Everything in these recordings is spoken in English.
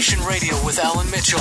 Nation Radio with Alan Mitchell,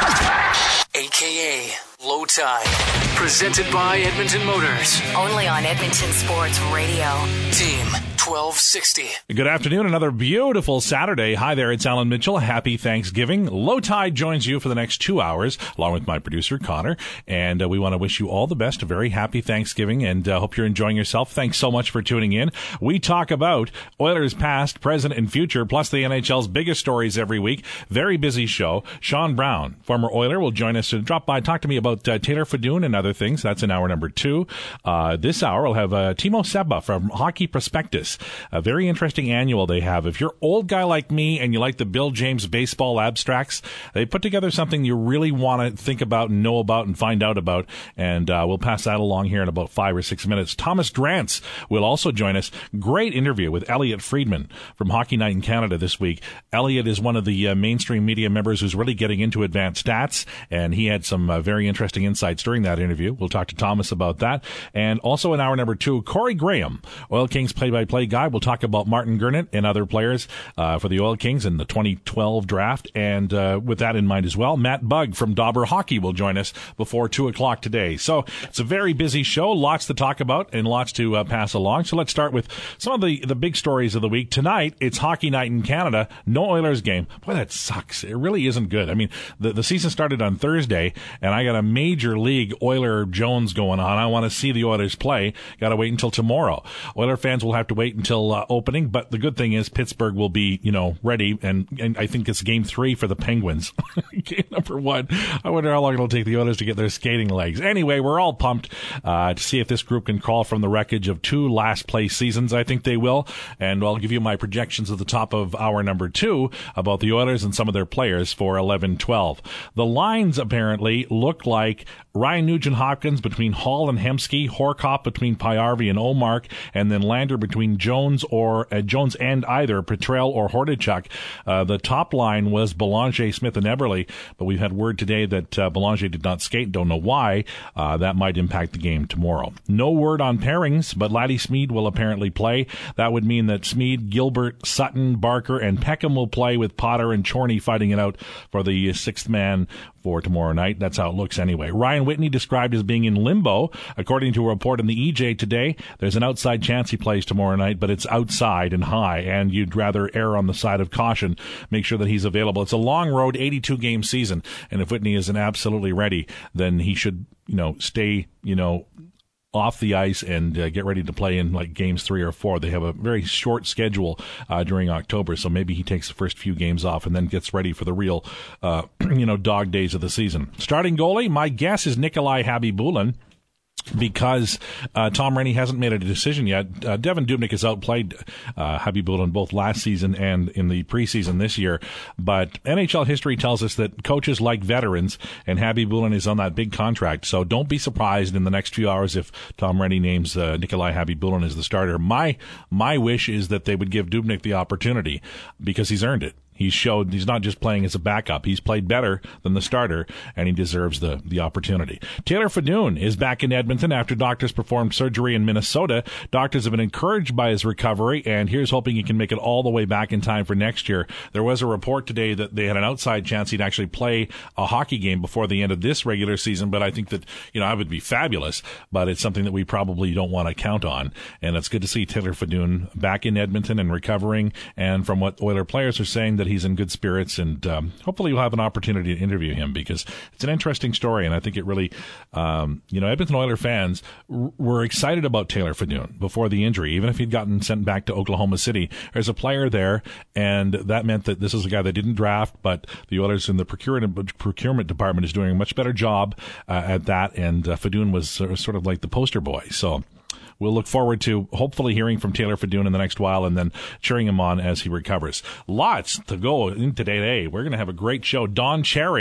a.k.a. Low Tide. Presented by Edmonton Motors. Only on Edmonton Sports Radio. Team 1260. Good afternoon. Another beautiful Saturday. Hi there. It's Alan Mitchell. Happy Thanksgiving. Low Tide joins you for the next 2 hours, along with my producer, Connor. And we want to wish you all the best. A very happy Thanksgiving, and hope you're enjoying yourself. Thanks so much for tuning in. We talk about Oilers past, present, and future, plus the NHL's biggest stories every week. Very busy show. Sean Brown, former Oiler, will join us to drop by, talk to me about Taylor Fedun and other things. That's in hour number 2. This hour, we'll have Timo Seba from Hockey Prospectus. A very interesting annual they have. If you're an old guy like me and you like the Bill James baseball abstracts, they put together something you really want to think about and know about and find out about. And we'll pass that along here in about 5 or 6 minutes. Thomas Drance will also join us. Great interview with Elliot Friedman from Hockey Night in Canada this week. Elliot is one of the mainstream media members who's really getting into advanced stats, and he had some very interesting insights during that interview. We'll talk to Thomas about that. And also in hour number 2, Corey Graham, Oil Kings play-by-play guy. We'll talk about Martin Gernett and other players for the Oil Kings in the 2012 draft. And with that in mind as well, Matt Bugg from Dauber Hockey will join us before 2 o'clock today. So it's a very busy show, lots to talk about and lots to pass along. So let's start with some of the big stories of the week. Tonight, it's Hockey Night in Canada. No Oilers game. Boy, that sucks. It really isn't good. I mean, the season started on Thursday, and I got a major league Oiler Jones going on. I want to see the Oilers play. Got to wait until tomorrow. Oiler fans will have to wait until opening, but the good thing is Pittsburgh will be, ready, and I think it's game 3 for the Penguins. Game number 1. I wonder how long it'll take the Oilers to get their skating legs. Anyway, we're all pumped to see if this group can crawl from the wreckage of 2 last-place seasons. I think they will, and I'll give you my projections at the top of hour number 2 about the Oilers and some of their players for 11-12. The lines apparently look like Ryan Nugent-Hopkins between Hall and Hemsky, Horcoff between Pajärvi and Omark, and then Lander between Jones and either Petrell or Hordichuk. The top line was Belanger, Smith, and Eberle, but we've had word today that Belanger did not skate. Don't know why. That might impact the game tomorrow. No word on pairings, but Laddie Smeed will apparently play. That would mean that Smeed, Gilbert, Sutton, Barker, and Peckham will play, with Potter and Chorney fighting it out for the 6th man for tomorrow night. That's how it looks anyway. Ryan Whitney described as being in limbo. According to a report in the EJ today, there's an outside chance he plays tomorrow night, but it's outside and high, and you'd rather err on the side of caution. Make sure that he's available. It's a long road, 82-game season, and if Whitney isn't absolutely ready, then he should, stay, off the ice and get ready to play in like games 3 or 4. They have a very short schedule during October, so maybe he takes the first few games off and then gets ready for the real, dog days of the season. Starting goalie, my guess is Nikolai Khabibulin, because Tom Renney hasn't made a decision yet. Devin Dubnyk has outplayed Khabibulin both last season and in the preseason this year, but NHL history tells us that coaches like veterans, and Khabibulin is on that big contract, so don't be surprised in the next few hours if Tom Renney names Nikolai Khabibulin as the starter. My wish is that they would give Dubnyk the opportunity, because he's earned it. He showed he's not just playing as a backup. He's played better than the starter, and he deserves the opportunity. Taylor Fedun is back in Edmonton after doctors performed surgery in Minnesota. Doctors have been encouraged by his recovery, and here's hoping he can make it all the way back in time for next year. There was a report today that they had an outside chance he'd actually play a hockey game before the end of this regular season, but I think that, I would be fabulous, but it's something that we probably don't want to count on. And it's good to see Taylor Fedun back in Edmonton and recovering, and from what Oiler players are saying, that he's in good spirits, and hopefully you'll have an opportunity to interview him, because it's an interesting story, and I think it really, Edmonton Oiler fans were excited about Taylor Fedun before the injury, even if he'd gotten sent back to Oklahoma City. There's a player there, and that meant that this is a guy that didn't draft, but the Oilers in the procurement department is doing a much better job at that, and Fedun was sort of like the poster boy. So we'll look forward to hopefully hearing from Taylor Fedun in the next while, and then cheering him on as he recovers. Lots to go in today. We're going to have a great show. Don Cherry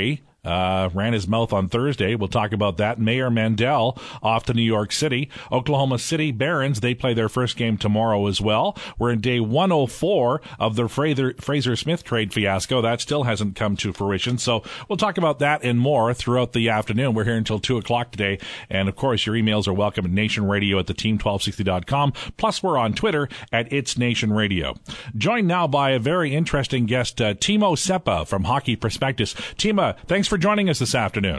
ran his mouth on Thursday. We'll talk about that. Mayor Mandel off to New York City. Oklahoma City Barons, they play their first game tomorrow as well. We're in day 104 of the Fraser Smith trade fiasco. That still hasn't come to fruition. So we'll talk about that and more throughout the afternoon. We're here until 2 o'clock today. And, of course, your emails are welcome at nationradio at theteam1260.com. Plus, we're on Twitter at It's Nation Radio. Joined now by a very interesting guest, Timo Seppa from Hockey Prospectus. Timo, thanks for joining us this afternoon.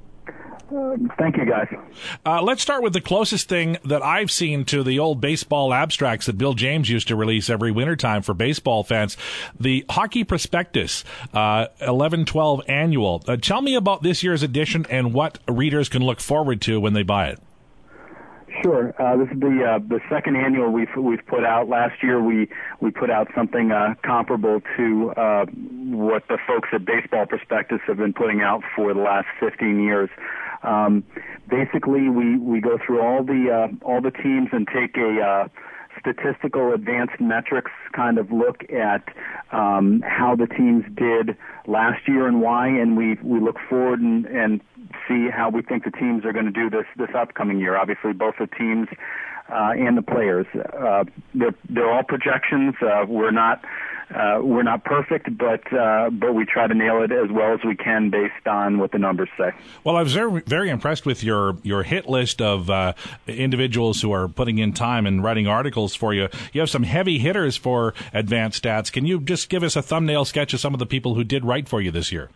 Thank you, guys. Let's start with the closest thing that I've seen to the old baseball abstracts that Bill James used to release every wintertime for baseball fans. The Hockey Prospectus 11-12 annual. Tell me about this year's edition and what readers can look forward to when they buy it. Sure. This is the second annual we've put out. Last year we put out something comparable to what the folks at Baseball Prospectus have been putting out for the last 15 years. Basically, we go through all the teams and take a statistical advanced metrics kind of look at how the teams did last year and why, and we look forward and see how we think the teams are going to do this upcoming year. Obviously, both the teams and the players. They're all projections. We're not perfect, but we try to nail it as well as we can based on what the numbers say. Well, I was very, very impressed with your hit list of individuals who are putting in time and writing articles for you. You have some heavy hitters for advanced stats. Can you just give us a thumbnail sketch of some of the people who did write for you this year?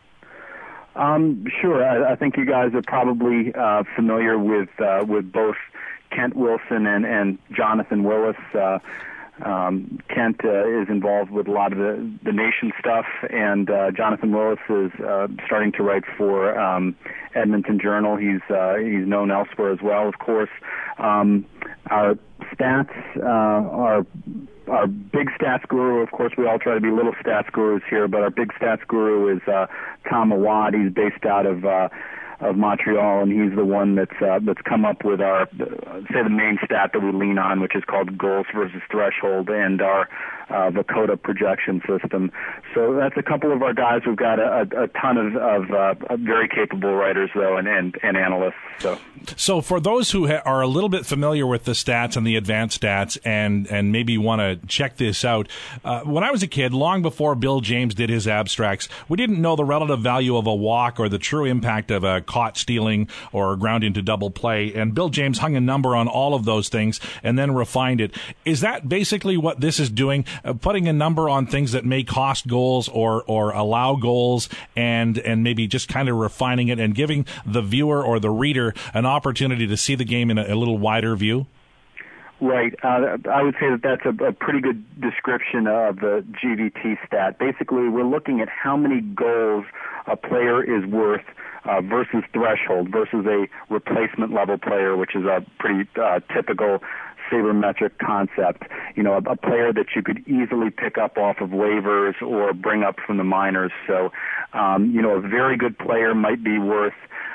Sure. I think you guys are probably familiar with both Kent Wilson and Jonathan Willis. Kent is involved with a lot of the Nation stuff, and Jonathan Willis is starting to write for Edmonton Journal. He's known elsewhere as well, of course. Our stats, our big stats guru, of course, we all try to be little stats gurus here, but our big stats guru is Tom Awad. He's based out of Montreal, and he's the one that's come up with our, say, the main stat that we lean on, which is called goals versus threshold, and our Vakota projection system. So that's a couple of our guys. We've got a ton of very capable writers, though, and analysts. So for those who are a little bit familiar with the stats and the advanced stats and maybe want to check this out, when I was a kid, long before Bill James did his abstracts, we didn't know the relative value of a walk or the true impact of a caught stealing or ground into double play. And Bill James hung a number on all of those things and then refined it. Is that basically what this is doing? Putting a number on things that may cost goals or allow goals and maybe just kind of refining it and giving the viewer or the reader an opportunity to see the game in a little wider view? Right. I would say that's a pretty good description of the GVT stat. Basically, we're looking at how many goals a player is worth versus threshold versus a replacement level player, which is a pretty typical sabermetric concept. You know, a player that you could easily pick up off of waivers or bring up from the minors. So, a very good player might be worth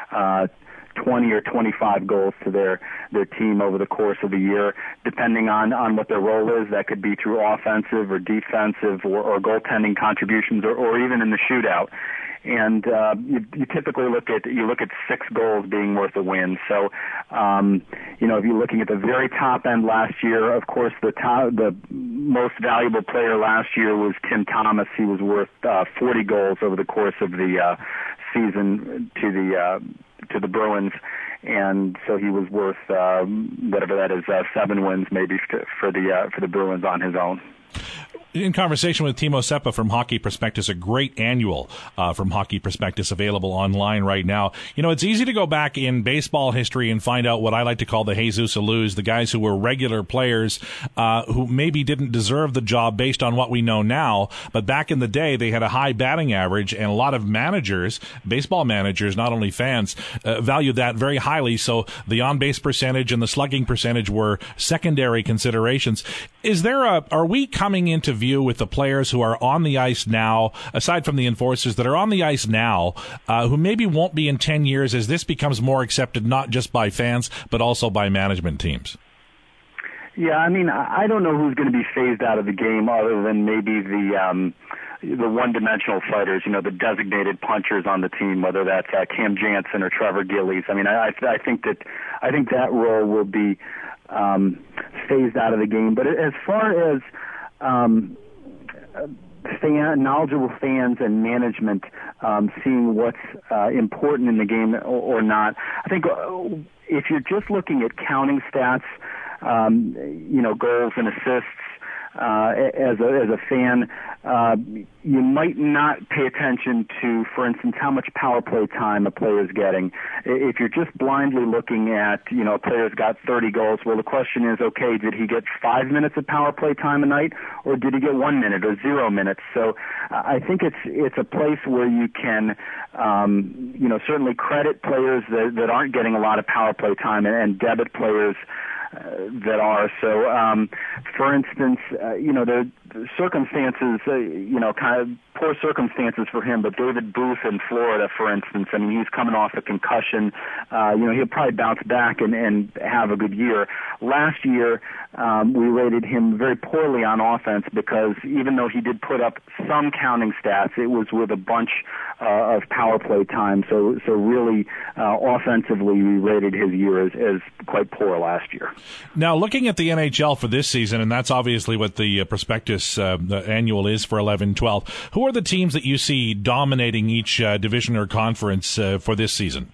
20 or 25 goals to their team over the course of a year, depending on what their role is. That could be through offensive or defensive or goaltending contributions or even in the shootout. And you typically look at 6 goals being worth a win. So, if you're looking at the very top end last year, of course, the most valuable player last year was Tim Thomas. He was worth 40 goals over the course of the season to the Bruins, and so he was worth whatever that is, 7 wins maybe for the Bruins on his own. In conversation with Timo Seppa from Hockey Prospectus, a great annual from Hockey Prospectus available online right now. You know, it's easy to go back in baseball history and find out what I like to call the Jesus Alous, the guys who were regular players who maybe didn't deserve the job based on what we know now. But back in the day, they had a high batting average, and a lot of managers, baseball managers, not only fans, valued that very highly. So the on-base percentage and the slugging percentage were secondary considerations. Are we coming into view with the players who are on the ice now, aside from the enforcers that are on the ice now, who maybe won't be in 10 years as this becomes more accepted, not just by fans, but also by management teams? Yeah, I mean, I don't know who's going to be phased out of the game other than maybe the one-dimensional fighters, the designated punchers on the team, whether that's Cam Jansen or Trevor Gillies. I mean, I think that role will be phased out of the game. But as far as knowledgeable fans and management seeing what's important in the game or not, I think if you're just looking at counting stats, goals and assists, as a fan, you might not pay attention to, for instance, how much power play time a player is getting. If you're just blindly looking at, a player's got 30 goals, well, the question is, okay, did he get 5 minutes of power play time a night, or did he get 1 minute or 0 minutes? So I think it's a place where you can, certainly credit players that aren't getting a lot of power play time and debit players that are. So, for instance, the circumstances, kind of poor circumstances for him, but David Booth in Florida, for instance, I mean, he's coming off a concussion. He'll probably bounce back and have a good year. Last year, we rated him very poorly on offense because even though he did put up some counting stats, it was with a bunch of power play time. So really, offensively, we rated his year as quite poor last year. Now, looking at the NHL for this season, and that's obviously what the prospectus the annual is for 11-12, who are the teams that you see dominating each division or conference for this season?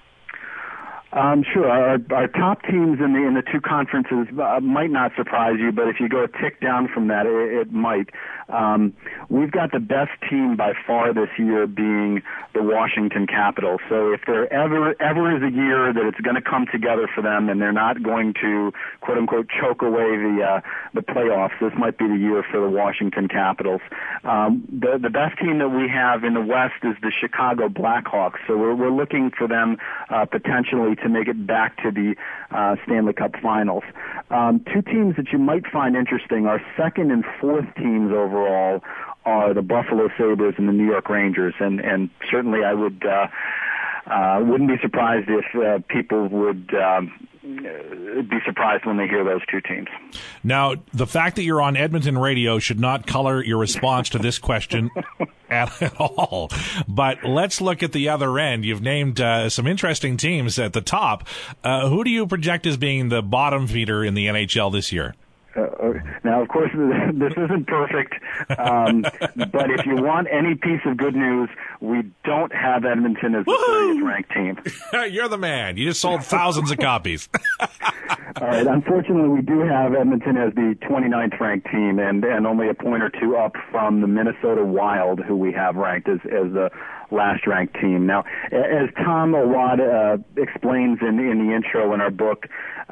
Sure. Our top teams in the two conferences might not surprise you, but if you go a tick down from that, it might. We've got the best team by far this year being the Washington Capitals. So if there ever is a year that it's going to come together for them and they're not going to, quote unquote, choke away the playoffs, this might be the year for the Washington Capitals. The best team that we have in the West is the Chicago Blackhawks. So we're looking for them potentially to make it back to the Stanley Cup Finals. Two teams that you might find interesting, our second and fourth teams overall are the Buffalo Sabres and the New York Rangers, and certainly I wouldn't be surprised if people would be surprised when they hear those two teams. Now, the fact that you're on Edmonton radio should not color your response to this question at all. But let's look at the other end. You've named some interesting teams at the top. Who do you project as being the bottom feeder in the NHL this year? Now, of course, this isn't perfect, but if you want any piece of good news, we don't have Edmonton as the 30th ranked team. You're the man. You just sold thousands of copies. All right. Unfortunately, we do have Edmonton as the 29th ranked team and only a point or two up from the Minnesota Wild, who we have ranked as the last ranked team. Now, as Tom Awad explains in the intro in our book,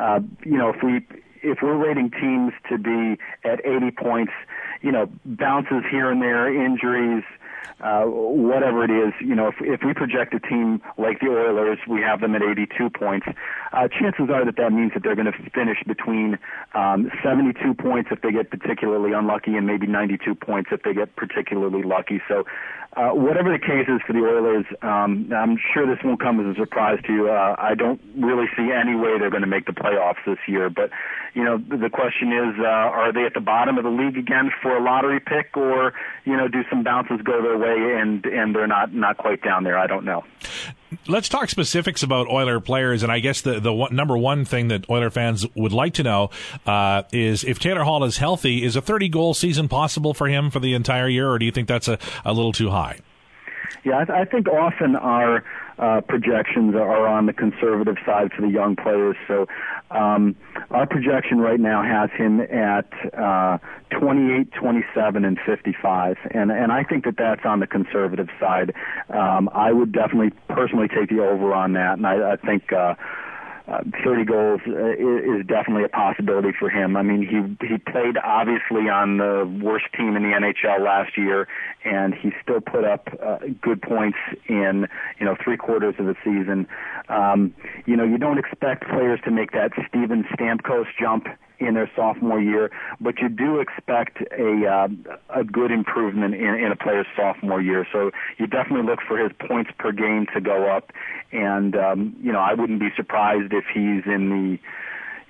if we're rating teams to be at 80 points, bounces here and there, injuries, whatever it is, if we project a team like the Oilers, we have them at 82 points. Chances are that means that they're going to finish between 72 points if they get particularly unlucky and maybe 92 points if they get particularly lucky. So whatever the case is for the Oilers, I'm sure this won't come as a surprise to you. I don't really see any way they're going to make the playoffs this year. But, the question is, are they at the bottom of the league again for a lottery pick, or, do some bounces go their way and they're not quite down there? I don't know. Let's talk specifics about Oiler players, and I guess the number one thing that Oiler fans would like to know is if Taylor Hall is healthy, is a 30-goal season possible for him for the entire year, or do you think that's a little too high? Yeah, I think often our projections are on the conservative side for the young players. So our projection right now has him at 28, 27, and 55, and I think that's on the conservative side. I would definitely personally take the over on that, and I think 30 goals is definitely a possibility for him. I mean, he played obviously on the worst team in the NHL last year, and he still put up good points in three-quarters of the season. You don't expect players to make that Steven Stamkos jump in their sophomore year, but you do expect a good improvement in a player's sophomore year. So you definitely look for his points per game to go up, and I wouldn't be surprised if he's in the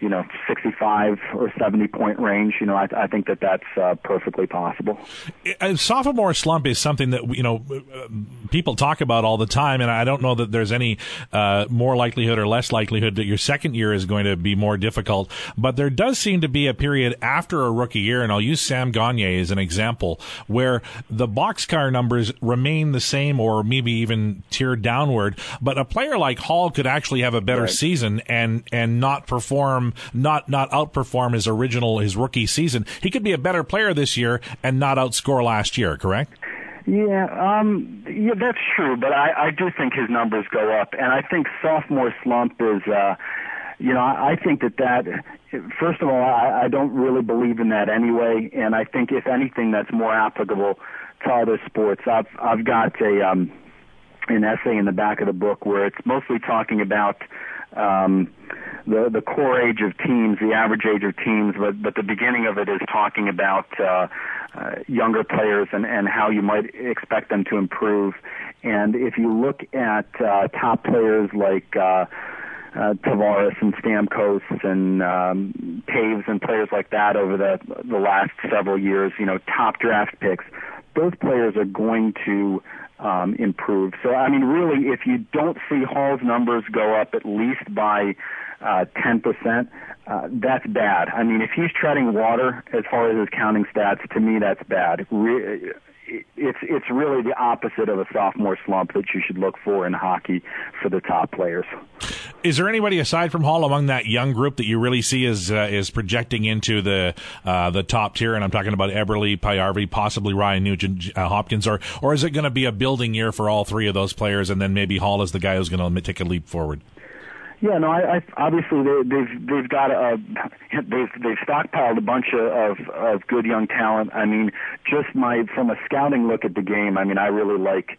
65 or 70 point range, I think that's perfectly possible. A sophomore slump is something that, people talk about all the time, and I don't know that there's any more likelihood or less likelihood that your second year is going to be more difficult, but there does seem to be a period after a rookie year, and I'll use Sam Gagner as an example, where the boxcar numbers remain the same or maybe even tiered downward, but a player like Hall could actually have a better season and not outperform his rookie season. He could be a better player this year and not outscore last year, correct? Yeah, that's true, but I do think his numbers go up, and I think sophomore slump is, I think that first of all, I don't really believe in that anyway, and I think if anything, that's more applicable to other sports. I've got an essay in the back of the book where it's mostly talking about the core age of teams, the average age of teams, but the beginning of it is talking about younger players and how you might expect them to improve. And if you look at top players like Tavares and Stamkos and Taves and players like that over the last several years, top draft picks, those players are going to improve. So, I mean, really, if you don't see Hall's numbers go up at least by 10%, that's bad. I mean, if he's treading water as far as his counting stats, to me, that's bad. It's really the opposite of a sophomore slump that you should look for in hockey for the top players. Is there anybody aside from Hall among that young group that you really see is projecting into the top tier? And I'm talking about Eberle, Pajärvi, possibly Ryan Nugent Hopkins, or is it going to be a building year for all three of those players, and then maybe Hall is the guy who's going to take a leap forward? Yeah, no, I obviously they've got they've stockpiled a bunch of good young talent. I mean, from a scouting look at the game, I mean, I really like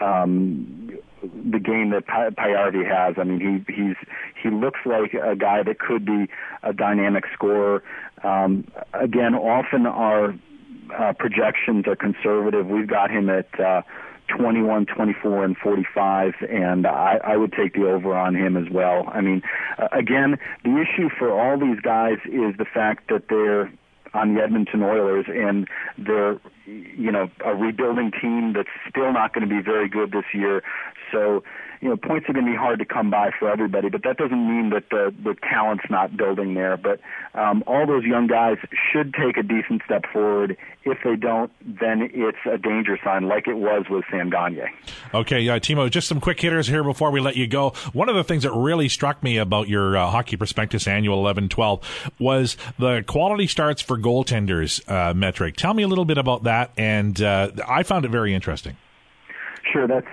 the game that Pajärvi has. I mean, he looks like a guy that could be a dynamic scorer. Again, often our projections are conservative. We've got him at 21, 24, and 45, and I would take the over on him as well. I mean, again, the issue for all these guys is the fact that they're on the Edmonton Oilers, and they're, a rebuilding team that's still not going to be very good this year. So, points are going to be hard to come by for everybody, but that doesn't mean that the talent's not building there. But all those young guys should take a decent step forward. If they don't, then it's a danger sign, like it was with Sam Gagner. Okay, Timo, just some quick hitters here before we let you go. One of the things that really struck me about your Hockey Prospectus Annual 11-12 was the quality starts for goaltenders metric. Tell me a little bit about that, and I found it very interesting. Sure, that's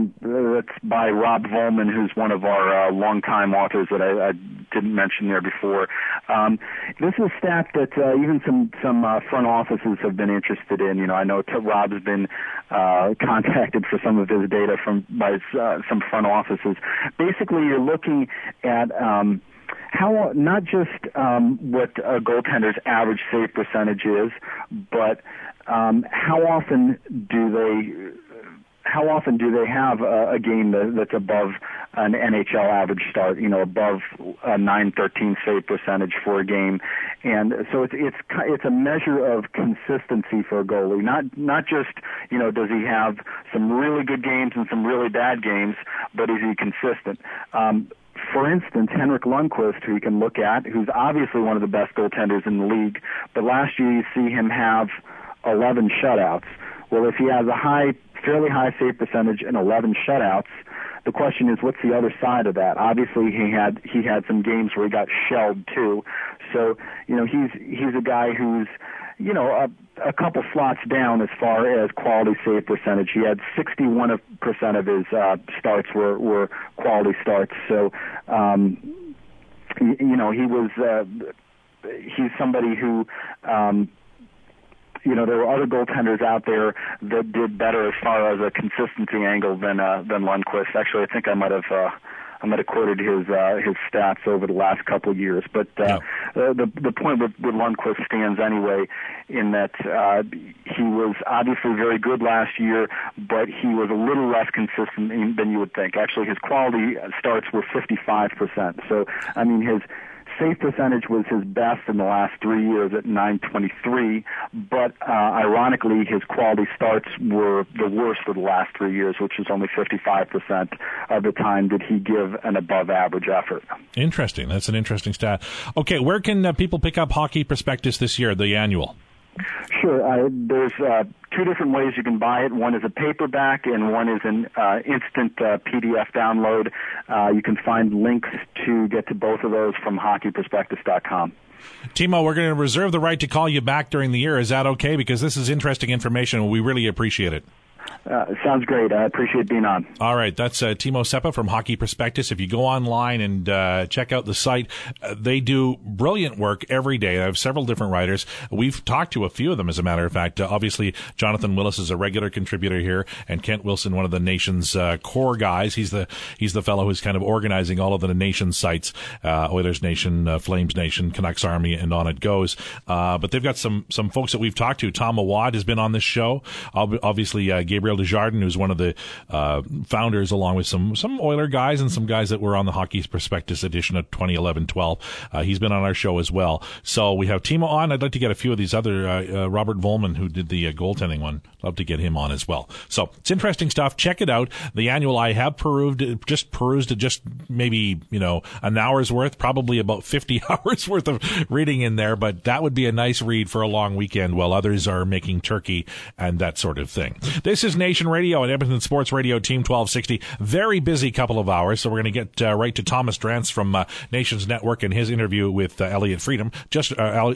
by Rob Volman, who's one of our longtime authors that I didn't mention there before. This is a stat that even some front offices have been interested in. I know Rob's been contacted for some of his data by some front offices. Basically, you're looking at how not just what a goaltender's average save percentage is, but how often do they have a game that's above an NHL average start, above a .913 save percentage for a game. And so it's a measure of consistency for a goalie, not just, does he have some really good games and some really bad games, but is he consistent? For instance, Henrik Lundqvist, who you can look at, who's obviously one of the best goaltenders in the league, but last year you see him have 11 shutouts. Well, if he has a fairly high save percentage and 11 shutouts, the question is, what's the other side of that? Obviously, he had some games where he got shelled too. So, he's a guy who's, a couple slots down as far as quality save percentage. He had 61% of his starts were quality starts. So, he's somebody who. There were other goaltenders out there that did better as far as a consistency angle than Lundqvist. Actually, I think I might have quoted his stats over the last couple of years. But the point with Lundqvist stands anyway, in that he was obviously very good last year, but he was a little less consistent than you would think. Actually, his quality starts were 55%. So, I mean, his save percentage was his best in the last 3 years at .923, but ironically, his quality starts were the worst of the last 3 years, which is only 55% of the time did he give an above-average effort. Interesting. That's an interesting stat. Okay, where can people pick up Hockey Prospectus this year, the annual? Sure. There's two different ways you can buy it. One is a paperback, and one is an instant PDF download. You can find links to get to both of those from hockeyprospectus.com. Timo, we're going to reserve the right to call you back during the year. Is that okay? Because this is interesting information, and we really appreciate it. Sounds great. I appreciate being on. All right. That's Timo Seppa from Hockey Prospectus. If you go online and check out the site, they do brilliant work every day. They have several different writers. We've talked to a few of them, as a matter of fact. Obviously, Jonathan Willis is a regular contributor here, and Kent Wilson, one of the nation's core guys. He's the fellow who's kind of organizing all of the nation's sites, Oilers Nation, Flames Nation, Canucks Army, and on it goes. But they've got some folks that we've talked to. Tom Awad has been on this show. Obviously, Gabriel Desjardins, who's one of the founders, along with some Oiler guys and some guys that were on the Hockey Prospectus edition of 2011-12. He's been on our show as well. So we have Timo on. I'd like to get a few of these other, Robert Volman, who did the goaltending one. Love to get him on as well. So it's interesting stuff. Check it out. The annual, I have perused it just maybe, an hour's worth, probably about 50 hours worth of reading in there, but that would be a nice read for a long weekend while others are making turkey and that sort of thing. This is Nation Radio and Edmonton Sports Radio Team 1260. Very busy couple of hours, so we're going to get right to Thomas Drance from Nations Network and his interview with Elliot Friedman, just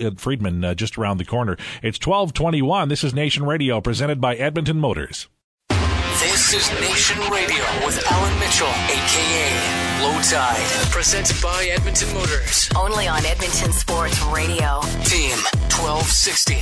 around the corner. It's 12:21. This is Nation Radio, presented by Edmonton Motors. This is Nation Radio with Alan Mitchell, a.k.a. Low Tide. Presented by Edmonton Motors. Only on Edmonton Sports Radio. Team 1260.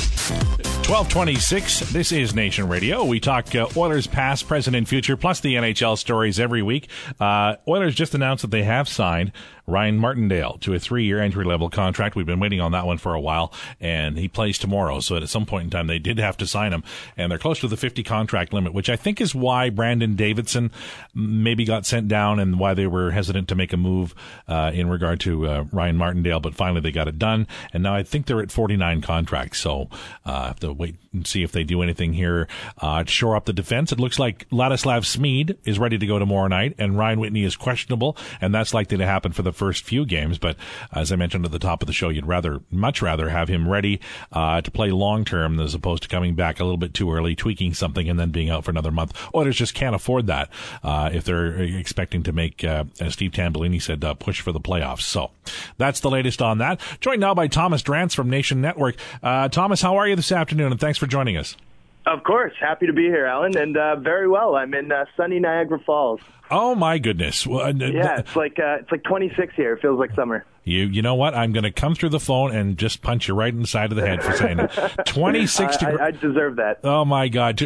1226, this is Nation Radio. We talk Oilers past, present, and future, plus the NHL stories every week. Oilers just announced that they have signed Ryan Martindale to a 3-year entry-level contract. We've been waiting on that one for a while, and he plays tomorrow. So at some point in time, they did have to sign him, and they're close to the 50 contract limit, which I think is why Brandon Davidson maybe got sent down and why they were hesitant to make a move in regard to Ryan Martindale, but finally they got it done, and now I think they're at 49 contracts. So have to wait and see if they do anything here to shore up the defense. It looks like Ladislav Smid is ready to go tomorrow night, and Ryan Whitney is questionable, and that's likely to happen for the first few games. But as I mentioned at the top of the show, you'd much rather have him ready to play long term as opposed to coming back a little bit too early, tweaking something, and then being out for another month. Oilers just can't afford that if they're expecting to make, as Steve Tambellini said, push for the playoffs. So that's the latest on that. Joined now by Thomas Drance from Nation Network. Thomas, how are you this afternoon? And thanks for joining us. Of course. Happy to be here, Alan, and very well. I'm in sunny Niagara Falls. Oh, my goodness. Yeah, it's like 26 here. It feels like summer. You know what? I'm going to come through the phone and just punch you right in the side of the head for saying it. 26 degrees. I deserve that. Oh, my God.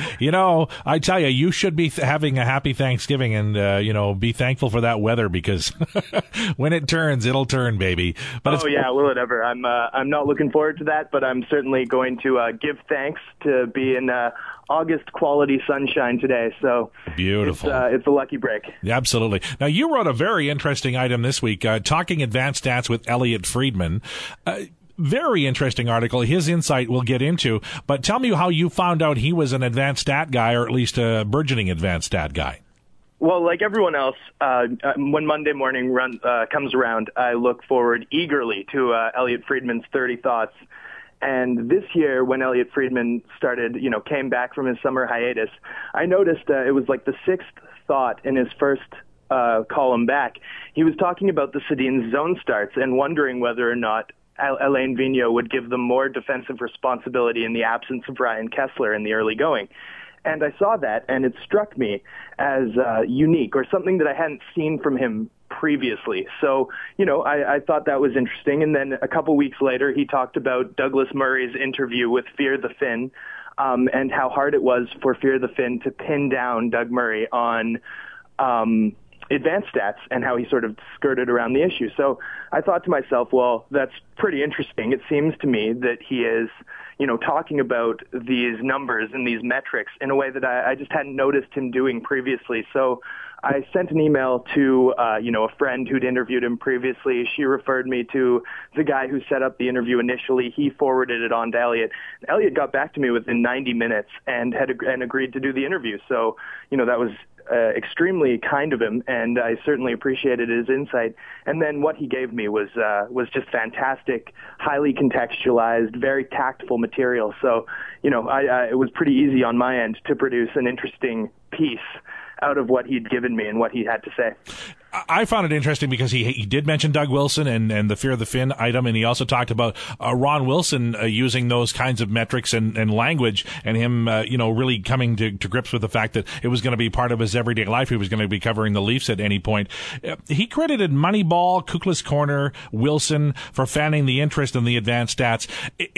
I tell you, you should be having a happy Thanksgiving and, be thankful for that weather because when it turns, it'll turn, baby. But will it ever? I'm not looking forward to that, but I'm certainly going to give thanks to be in August quality sunshine today. So beautiful. It's a lucky break. Absolutely. Now, you wrote a very interesting item this week, talking advanced stats with Elliot Friedman. Very interesting article. His insight we'll get into, but tell me how you found out he was an advanced stat guy, or at least a burgeoning advanced stat guy. Well, like everyone else, when Monday morning comes around, I look forward eagerly to Elliot Friedman's 30 Thoughts. And this year, when Elliot Friedman came back from his summer hiatus, I noticed it was like the 6th thought in his first column back. He was talking about the Sedin's zone starts and wondering whether or not Alain Vigneault would give them more defensive responsibility in the absence of Ryan Kessler in the early going. And I saw that, and it struck me as unique, or something that I hadn't seen from him previously. So, I thought that was interesting. And then a couple weeks later, he talked about Douglas Murray's interview with Fear the Finn, and how hard it was for Fear the Finn to pin down Doug Murray on advanced stats and how he sort of skirted around the issue. So I thought to myself, well, that's pretty interesting. It seems to me that he is, talking about these numbers and these metrics in a way that I just hadn't noticed him doing previously. So I sent an email to, a friend who'd interviewed him previously. She referred me to the guy who set up the interview initially. He forwarded it on to Elliot. Elliot got back to me within 90 minutes and agreed to do the interview. So, that was extremely kind of him, and I certainly appreciated his insight. And then what he gave me was just fantastic, highly contextualized, very tactful material. So, it was pretty easy on my end to produce an interesting piece out of what he'd given me and what he had to say. I found it interesting because he did mention Doug Wilson and the Fear of the Fin item, and he also talked about Ron Wilson using those kinds of metrics and language, and him, really coming to grips with the fact that it was going to be part of his everyday life. He was going to be covering the Leafs at any point. He credited Moneyball, Kukla's Corner, Wilson for fanning the interest in the advanced stats.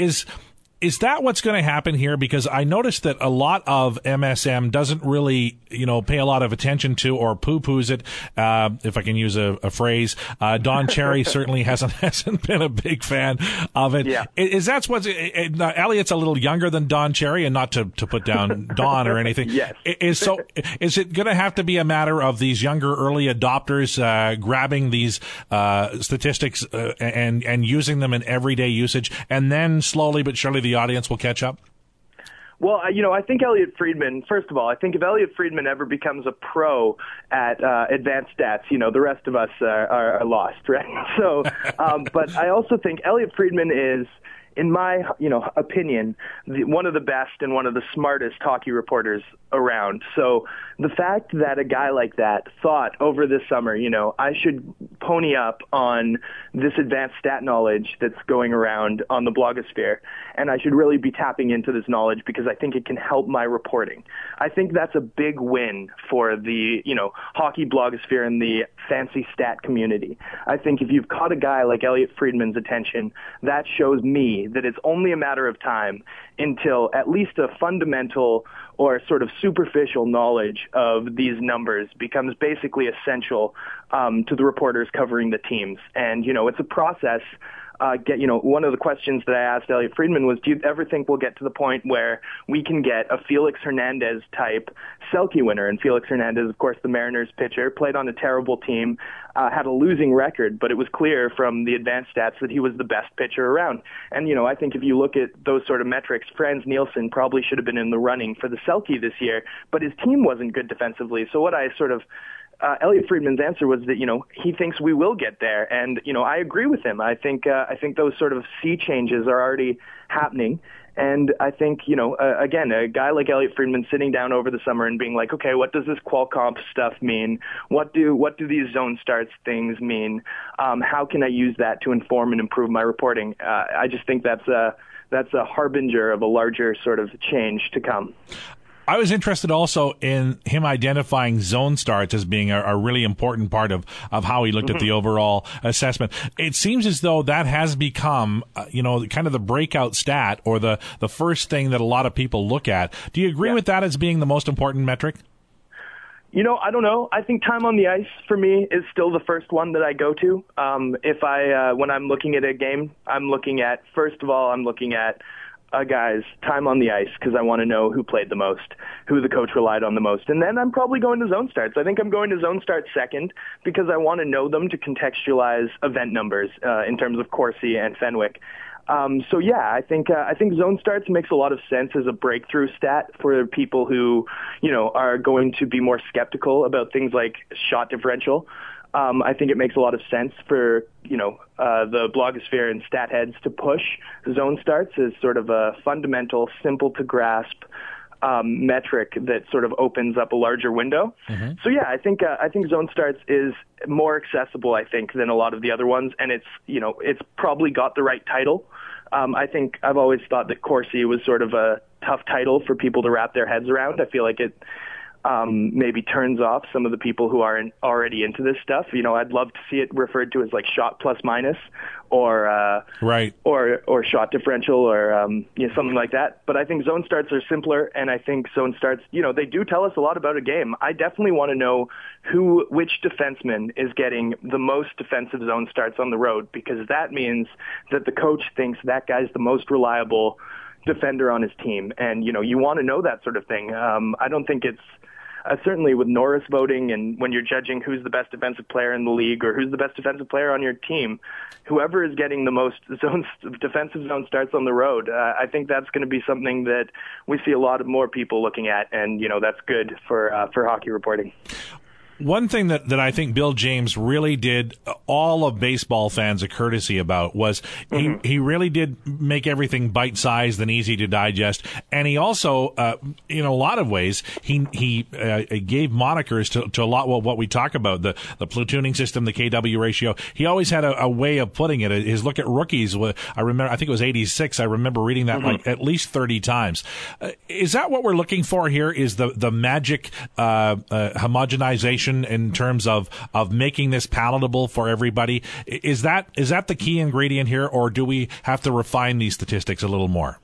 Is that what's going to happen here? Because I noticed that a lot of MSM doesn't really, pay a lot of attention to or poo-poos it, if I can use a phrase. Don Cherry certainly hasn't been a big fan of it. Yeah. Is that what's Elliot's a little younger than Don Cherry, and not to put down Don or anything. Yes. Is it going to have to be a matter of these younger early adopters grabbing these statistics and using them in everyday usage, and then slowly but surely the audience will catch up? Well, I think Elliot Friedman, first of all, I think if Elliot Friedman ever becomes a pro at advanced stats, the rest of us are lost, right? So, but I also think Elliot Friedman is, in my, opinion, one of the best and one of the smartest hockey reporters around. So the fact that a guy like that thought over this summer, I should pony up on this advanced stat knowledge that's going around on the blogosphere, and I should really be tapping into this knowledge because I think it can help my reporting. I think that's a big win for the, hockey blogosphere and the fancy stat community. I think if you've caught a guy like Elliot Friedman's attention, that shows me that it's only a matter of time until at least a fundamental or sort of superficial knowledge of these numbers becomes basically essential to the reporters covering the teams. And, it's a process. One of the questions that I asked Elliot Friedman was, do you ever think we'll get to the point where we can get a Felix Hernandez type Selke winner? And Felix Hernandez, of course, the Mariners pitcher, played on a terrible team, had a losing record, but it was clear from the advanced stats that he was the best pitcher around. And, I think if you look at those sort of metrics, Frans Nielsen probably should have been in the running for the Selke this year, but his team wasn't good defensively. So what I sort of Elliot Friedman's answer was that, he thinks we will get there. And, I agree with him. I think those sort of sea changes are already happening. And I think, again, a guy like Elliot Friedman sitting down over the summer and being like, okay, what does this qual comp stuff mean? What do these zone starts things mean? How can I use that to inform and improve my reporting? I just think that's a harbinger of a larger sort of change to come. I was interested also in him identifying zone starts as being a really important part of how he looked at the overall assessment. It seems as though that has become, kind of the breakout stat or the first thing that a lot of people look at. Do you agree with that as being the most important metric? I don't know. I think time on the ice for me is still the first one that I go to. When I'm looking at a game, first of all, I'm looking at a guy's time on the ice because I want to know who played the most, who the coach relied on the most. And then I'm probably going to zone starts. I think I'm going to zone starts second because I want to know them to contextualize event numbers in terms of Corsi and Fenwick. I think zone starts makes a lot of sense as a breakthrough stat for people who, are going to be more skeptical about things like shot differential. I think it makes a lot of sense for, the blogosphere and stat heads to push zone starts as sort of a fundamental, simple to grasp metric that sort of opens up a larger window. Mm-hmm. So I think zone starts is more accessible, I think, than a lot of the other ones, and it's probably got the right title. I think I've always thought that Corsi was sort of a tough title for people to wrap their heads around. I feel like it maybe turns off some of the people who aren't already into this stuff. I'd love to see it referred to as like shot plus minus, or right, or shot differential, or something like that. But I think zone starts are simpler, and I think zone starts, they do tell us a lot about a game. I definitely want to know which defenseman is getting the most defensive zone starts on the road, because that means that the coach thinks that guy's the most reliable defender on his team. And, you want to know that sort of thing. I don't think it's certainly with Norris voting, and when you're judging who's the best defensive player in the league or who's the best defensive player on your team, whoever is getting the most defensive zone starts on the road, I think that's going to be something that we see a lot of more people looking at, and that's good for hockey reporting. One thing that I think Bill James really did all of baseball fans a courtesy about was he really did make everything bite-sized and easy to digest. And he also, in a lot of ways, he gave monikers to a lot of what we talk about, the platooning system, the KW ratio. He always had a way of putting it. His look at rookies, I think it was 86. I remember reading that like at least 30 times. Is that what we're looking for here? Is the magic homogenization in terms of making this palatable for everybody? Is that the key ingredient here, or do we have to refine these statistics a little more?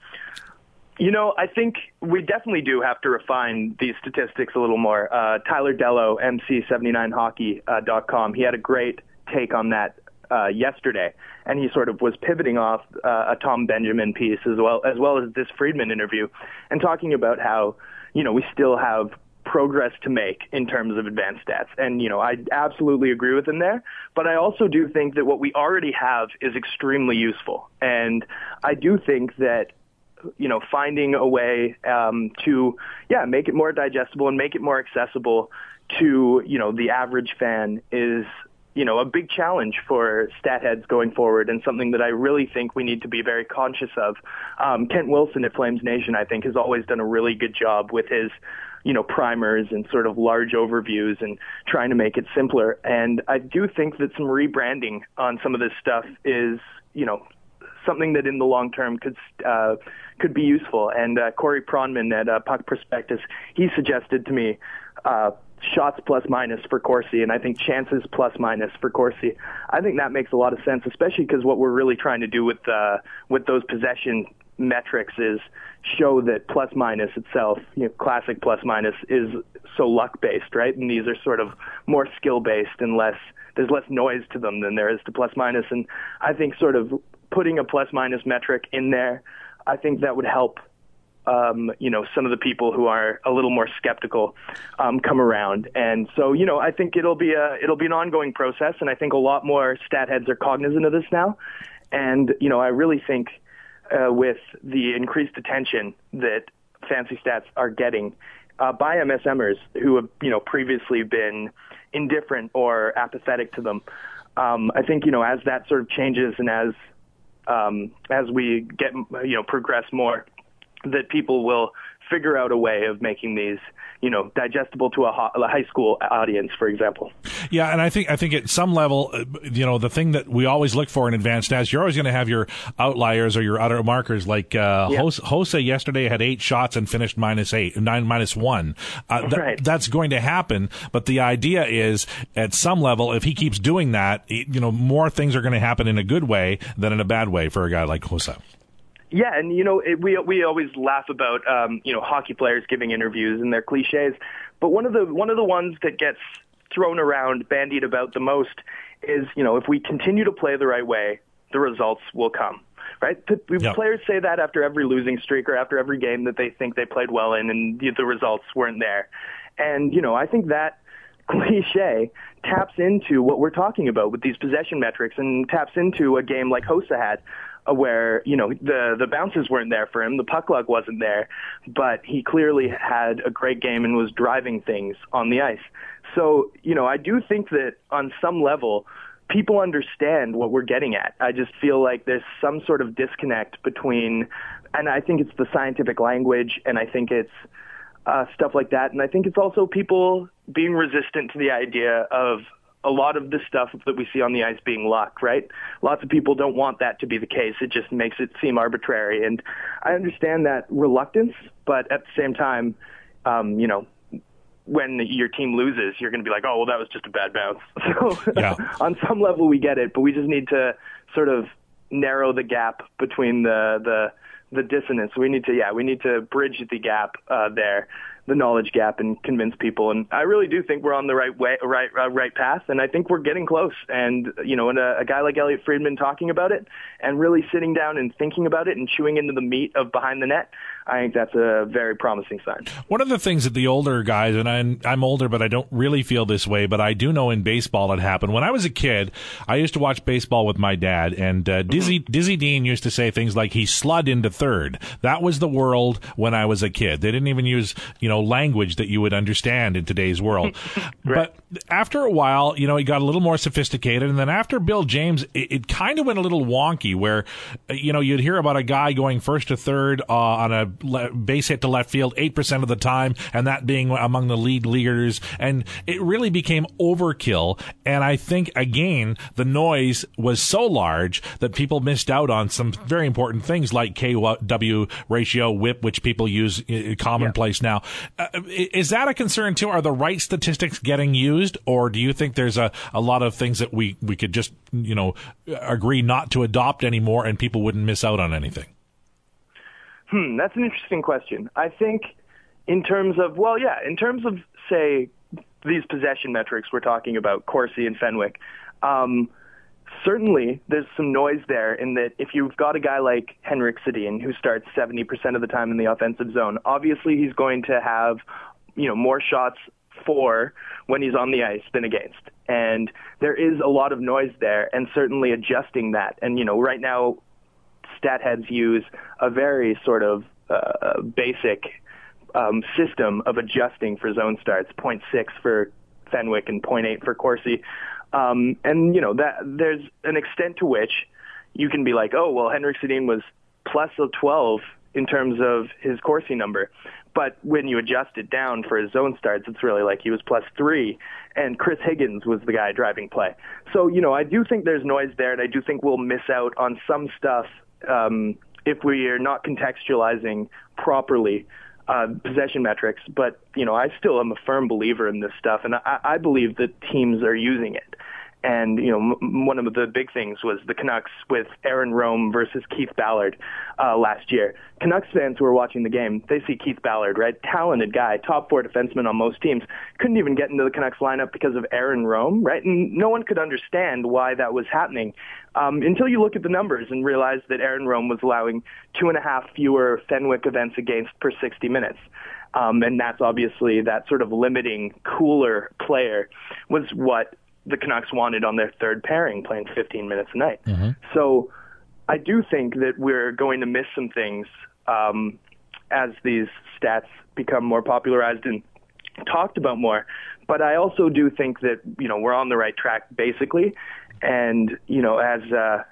I think we definitely do have to refine these statistics a little more. Tyler Dello, MC79hockey.com, he had a great take on that yesterday, and he sort of was pivoting off a Tom Benjamin piece as well as this Friedman interview, and talking about how, we still have progress to make in terms of advanced stats. And, I absolutely agree with him there. But I also do think that what we already have is extremely useful. And I do think that, finding a way to make it more digestible and make it more accessible to, the average fan is, a big challenge for stat heads going forward, and something that I really think we need to be very conscious of. Kent Wilson at Flames Nation, I think, has always done a really good job with his primers and sort of large overviews and trying to make it simpler. And I do think that some rebranding on some of this stuff is, something that in the long term could be useful. And Corey Pronman at Puck Prospectus, he suggested to me shots plus minus for Corsi, and I think chances plus minus for Corsi. I think that makes a lot of sense, especially because what we're really trying to do with those possession metrics is show that plus minus itself, classic plus minus, is so luck based, right? And these are sort of more skill based and there's less noise to them than there is to plus minus. And I think sort of putting a plus minus metric in there, I think that would help some of the people who are a little more skeptical come around. And so, I think it'll be an ongoing process, and I think a lot more stat heads are cognizant of this now. And I really think with the increased attention that fancy stats are getting by MSMers who have previously been indifferent or apathetic to them, I think as that sort of changes, and as we get progress more, that people will figure out a way of making these, digestible to a high school audience, for example. Yeah, and I think at some level, the thing that we always look for in advanced stats, you're always going to have your outliers or your other markers. Like Hossa yesterday had 8 shots and finished -1. Right. That's going to happen. But the idea is, at some level, if he keeps doing that, more things are going to happen in a good way than in a bad way for a guy like Hossa. Yeah, and we always laugh about hockey players giving interviews and their cliches, but one of the ones that gets thrown around, bandied about the most is if we continue to play the right way, the results will come. Right? Yep. Players say that after every losing streak or after every game that they think they played well in, and the results weren't there. And I think that cliche taps into what we're talking about with these possession metrics, and taps into a game like Hossa had, where the bounces weren't there for him, the puck luck wasn't there, but he clearly had a great game and was driving things on the ice. So I do think that on some level people understand what we're getting at. I just feel like there's some sort of disconnect between, and I think it's the scientific language, and I think it's stuff like that, and I think it's also people being resistant to the idea of a lot of the stuff that we see on the ice being luck, right? Lots of people don't want that to be the case. It just makes it seem arbitrary. And I understand that reluctance, but at the same time, when your team loses, you're going to be like, oh, well, that was just a bad bounce. So on some level, we get it, but we just need to sort of narrow the gap between the dissonance. We need to bridge the gap there, the knowledge gap, and convince people. And I really do think we're on the right path, and I think we're getting close. And and a guy like Elliot Friedman talking about it and really sitting down and thinking about it and chewing into the meat of behind the net, I think that's a very promising sign. One of the things that the older guys, and I'm older, but I don't really feel this way, but I do know in baseball it happened. When I was a kid, I used to watch baseball with my dad, and Dizzy Dean used to say things like he slid into third. That was the world when I was a kid. They didn't even use, language that you would understand in today's world. Right. But after a while, it got a little more sophisticated, and then after Bill James, it kind of went a little wonky where, you'd hear about a guy going first to third on a base hit to left field 8% of the time, and that being among the league leaders, and it really became overkill. And I think, again, the noise was so large that people missed out on some very important things like KW ratio, whip, which people use commonplace now. Is that a concern too? Are the right statistics getting used, or do you think there's a lot of things that we could just agree not to adopt anymore and people wouldn't miss out on anything? That's an interesting question. I think in terms of, say, these possession metrics we're talking about, Corsi and Fenwick, certainly there's some noise there in that if you've got a guy like Henrik Sedin who starts 70% of the time in the offensive zone, obviously he's going to have, more shots for when he's on the ice than against. And there is a lot of noise there, and certainly adjusting that. And, right now, stat heads use a very sort of basic system of adjusting for zone starts, 0.6 for Fenwick and 0.8 for Corsi. And that there's an extent to which you can be like, oh, well, Henrik Sedin was plus 12 in terms of his Corsi number. But when you adjust it down for his zone starts, it's really like he was plus 3, and Chris Higgins was the guy driving play. So, I do think there's noise there, and I do think we'll miss out on some stuff if we are not contextualizing properly possession metrics. But, I still am a firm believer in this stuff, and I believe that teams are using it. And, one of the big things was the Canucks with Aaron Rome versus Keith Ballard last year. Canucks fans who are watching the game, they see Keith Ballard, right? Talented guy, top 4 defenseman on most teams. Couldn't even get into the Canucks lineup because of Aaron Rome, right? And no one could understand why that was happening until you look at the numbers and realize that Aaron Rome was allowing 2.5 fewer Fenwick events against per 60 minutes. And that's obviously that sort of limiting, cooler player was what the Canucks wanted on their third pairing, playing 15 minutes a night. Mm-hmm. So I do think that we're going to miss some things as these stats become more popularized and talked about more. But I also do think that, we're on the right track basically. And, I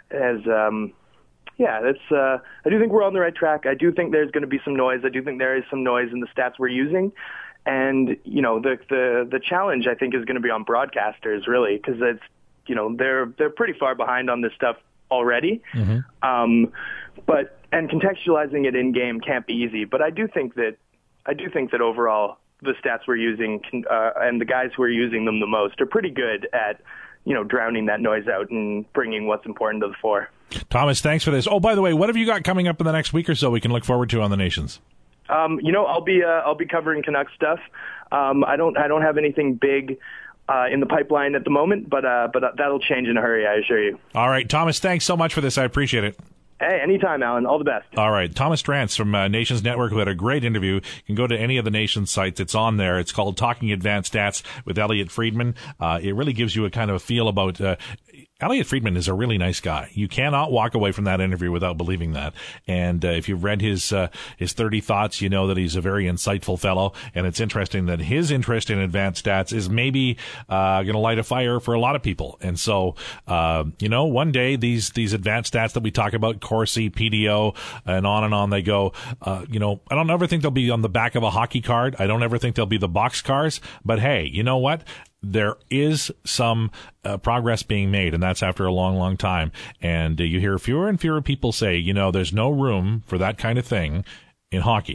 do think we're on the right track. I do think there's going to be some noise. I do think there is some noise in the stats we're using. And, the challenge, I think, is going to be on broadcasters, really, because it's, they're pretty far behind on this stuff already. Mm-hmm. And contextualizing it in game can't be easy. But I do think that overall the stats we're using and the guys who are using them the most are pretty good at, drowning that noise out and bringing what's important to the fore. Thomas, thanks for this. Oh, by the way, what have you got coming up in the next week or so we can look forward to on the Nations? I'll be covering Canucks stuff. I don't have anything big in the pipeline at the moment, but that'll change in a hurry, I assure you. All right, Thomas, thanks so much for this. I appreciate it. Hey, anytime, Alan. All the best. All right. Thomas Drance from Nations Network, who had a great interview. You can go to any of the Nations sites. It's on there. It's called Talking Advanced Stats with Elliot Friedman. It really gives you a kind of a feel about Elliot Friedman is a really nice guy. You cannot walk away from that interview without believing that. And if you've read his 30 Thoughts, you know that he's a very insightful fellow. And it's interesting that his interest in advanced stats is maybe going to light a fire for a lot of people. And so, one day these advanced stats that we talk about, Corsi, PDO, and on they go. I don't ever think they'll be on the back of a hockey card. I don't ever think they'll be the boxcars. But hey, you know what? There is some progress being made, and that's after a long, long time. And you hear fewer and fewer people say, there's no room for that kind of thing in hockey.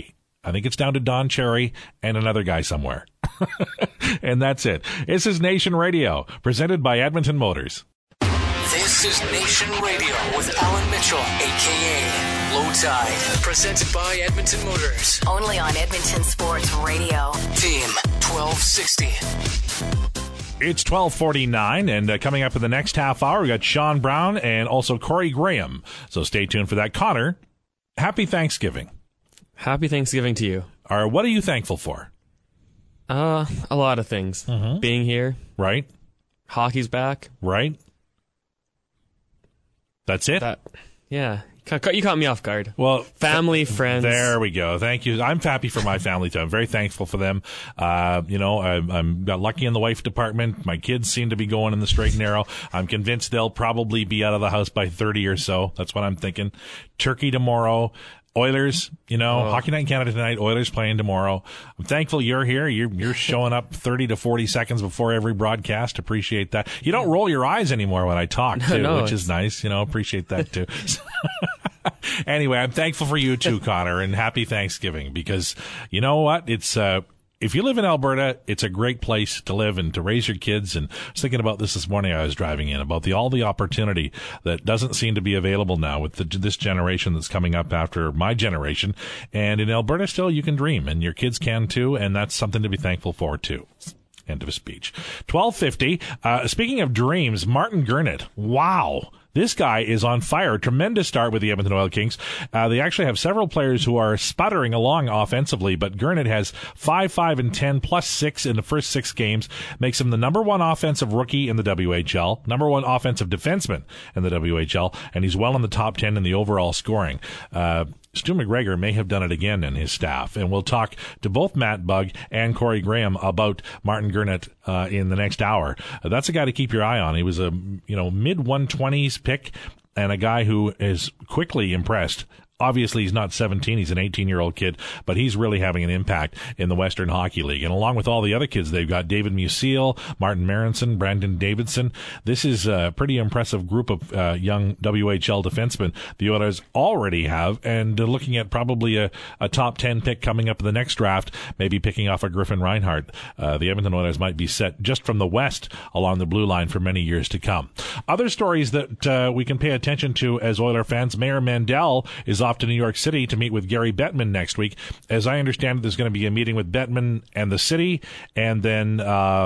I think it's down to Don Cherry and another guy somewhere. And that's it. This is Nation Radio, presented by Edmonton Motors. This is Nation Radio with Alan Mitchell, a.k.a. Low Tide, presented by Edmonton Motors. Only on Edmonton Sports Radio. Team 1260. It's 12:49, and coming up in the next half hour, we got Sean Brown and also Corey Graham. So stay tuned for that. Connor, happy Thanksgiving. Happy Thanksgiving to you. What are you thankful for? A lot of things. Mm-hmm. Being here. Right. Hockey's back. Right. That's it? Yeah. You caught me off guard. Well, family, friends. There we go. Thank you. I'm happy for my family too. I'm very thankful for them. I'm got lucky in the wife department. My kids seem to be going in the straight and narrow. I'm convinced they'll probably be out of the house by 30 or so. That's what I'm thinking. Turkey tomorrow. Oilers, Hockey Night in Canada tonight. Oilers playing tomorrow. I'm thankful you're here. You're showing up 30 to 40 seconds before every broadcast. Appreciate that. You don't roll your eyes anymore when I talk, too, which is nice. Appreciate that, too. Anyway, I'm thankful for you, too, Connor, and happy Thanksgiving, because you know what? It's if you live in Alberta, it's a great place to live and to raise your kids. And I was thinking about this morning. I was driving in about all the opportunity that doesn't seem to be available now with this generation that's coming up after my generation. And in Alberta, still, you can dream, and your kids can too. And that's something to be thankful for too. End of speech. 12:50. Speaking of dreams, Martin Gernett. Wow. This guy is on fire. Tremendous start with the Edmonton Oil Kings. They actually have several players who are sputtering along offensively, but Gernett has 5-5-10 plus 6 in the first 6 games, makes him the number 1 offensive rookie in the WHL, number 1 offensive defenseman in the WHL, and he's well in the top 10 in the overall scoring. Stu McGregor may have done it again in his staff, and we'll talk to both Matt Bugg and Corey Graham about Martin Gernett in the next hour. That's a guy to keep your eye on. He was a mid-120s pick and a guy who is quickly impressed. Obviously, he's not 17. He's an 18-year-old kid, but he's really having an impact in the Western Hockey League. And along with all the other kids, they've got David Musil, Martin Marinson, Brandon Davidson. This is a pretty impressive group of young WHL defensemen the Oilers already have, and looking at probably a top 10 pick coming up in the next draft, maybe picking off a Griffin Reinhart. The Edmonton Oilers might be set just from the west along the blue line for many years to come. Other stories that we can pay attention to as Oiler fans, Mayor Mandel is off to New York City to meet with Gary Bettman next week. As I understand it, there's going to be a meeting with Bettman and the city, and then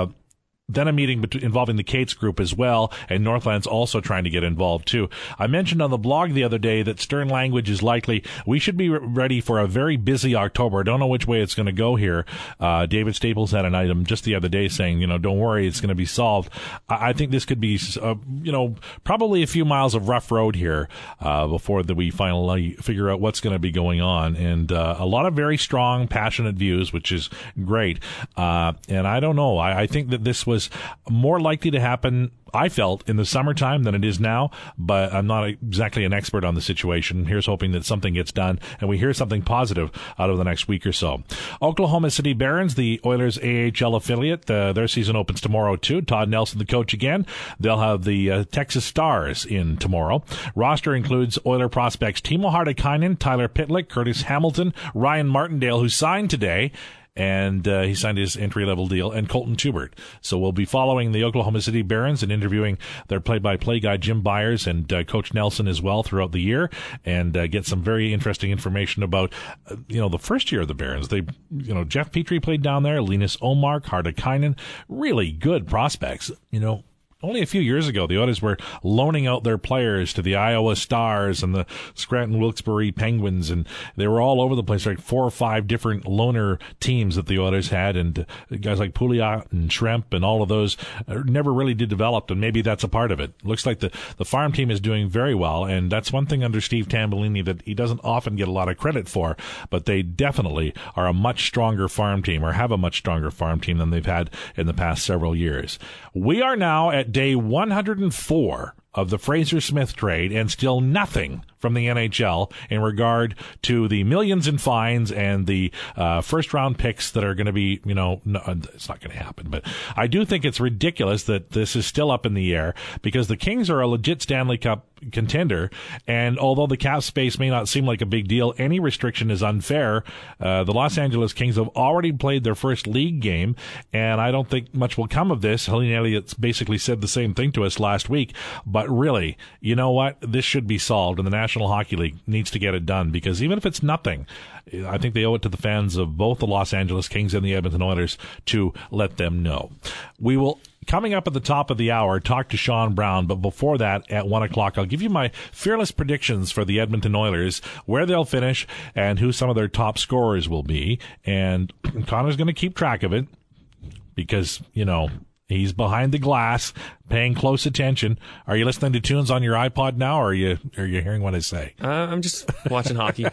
a meeting involving the Cates Group as well, and Northland's also trying to get involved too. I mentioned on the blog the other day that stern language is likely. We should be ready for a very busy October. I don't know which way it's going to go here. David Staples had an item just the other day saying, don't worry, it's going to be solved. I think this could be, probably a few miles of rough road here before we finally figure out what's going to be going on. And a lot of very strong, passionate views, which is great. And I don't know. I think that this was more likely to happen, I felt, in the summertime than it is now, but I'm not exactly an expert on the situation. Here's hoping that something gets done and we hear something positive out of the next week or so. Oklahoma City Barons, the Oilers AHL affiliate, their season opens tomorrow too. Todd Nelson, the coach again. They'll have the Texas Stars in tomorrow. Roster includes Oiler prospects Timo Hartikainen, Tyler Pitlick, Curtis Hamilton, Ryan Martindale, who signed today, and he signed his entry-level deal, and Colton Tubert. So we'll be following the Oklahoma City Barons and interviewing their play-by-play guy, Jim Byers, and Coach Nelson as well throughout the year, and get some very interesting information about, the first year of the Barons. Jeff Petrie played down there, Linus Omark, Hartikainen, really good prospects, Only a few years ago, the Oilers were loaning out their players to the Iowa Stars and the Scranton Wilkes-Barre Penguins, and they were all over the place, like 4 or 5 different loaner teams that the Oilers had, and guys like Pouliot and Schremp and all of those never really did develop, and maybe that's a part of it. Looks like the farm team is doing very well, and that's one thing under Steve Tambellini that he doesn't often get a lot of credit for, but they definitely are a much stronger farm team, or have a much stronger farm team than they've had in the past several years. We are now at day 104 of the Fraser Smith trade, and still nothing from the NHL in regard to the millions in fines and the first-round picks that are going to be, no, it's not going to happen. But I do think it's ridiculous that this is still up in the air because the Kings are a legit Stanley Cup contender, and although the cap space may not seem like a big deal, any restriction is unfair. The Los Angeles Kings have already played their first league game, and I don't think much will come of this. Helene Elliott's basically said the same thing to us last week, but really, you know what? This should be solved, and the National Hockey League needs to get it done, because even if it's nothing, I think they owe it to the fans of both the Los Angeles Kings and the Edmonton Oilers to let them know. We will, coming up at the top of the hour, talk to Sean Brown, but before that, at 1 o'clock, I'll give you my fearless predictions for the Edmonton Oilers, where they'll finish, and who some of their top scorers will be, and Connor's going to keep track of it, because, he's behind the glass, paying close attention. Are you listening to tunes on your iPod now, or are you hearing what I say? I'm just watching hockey.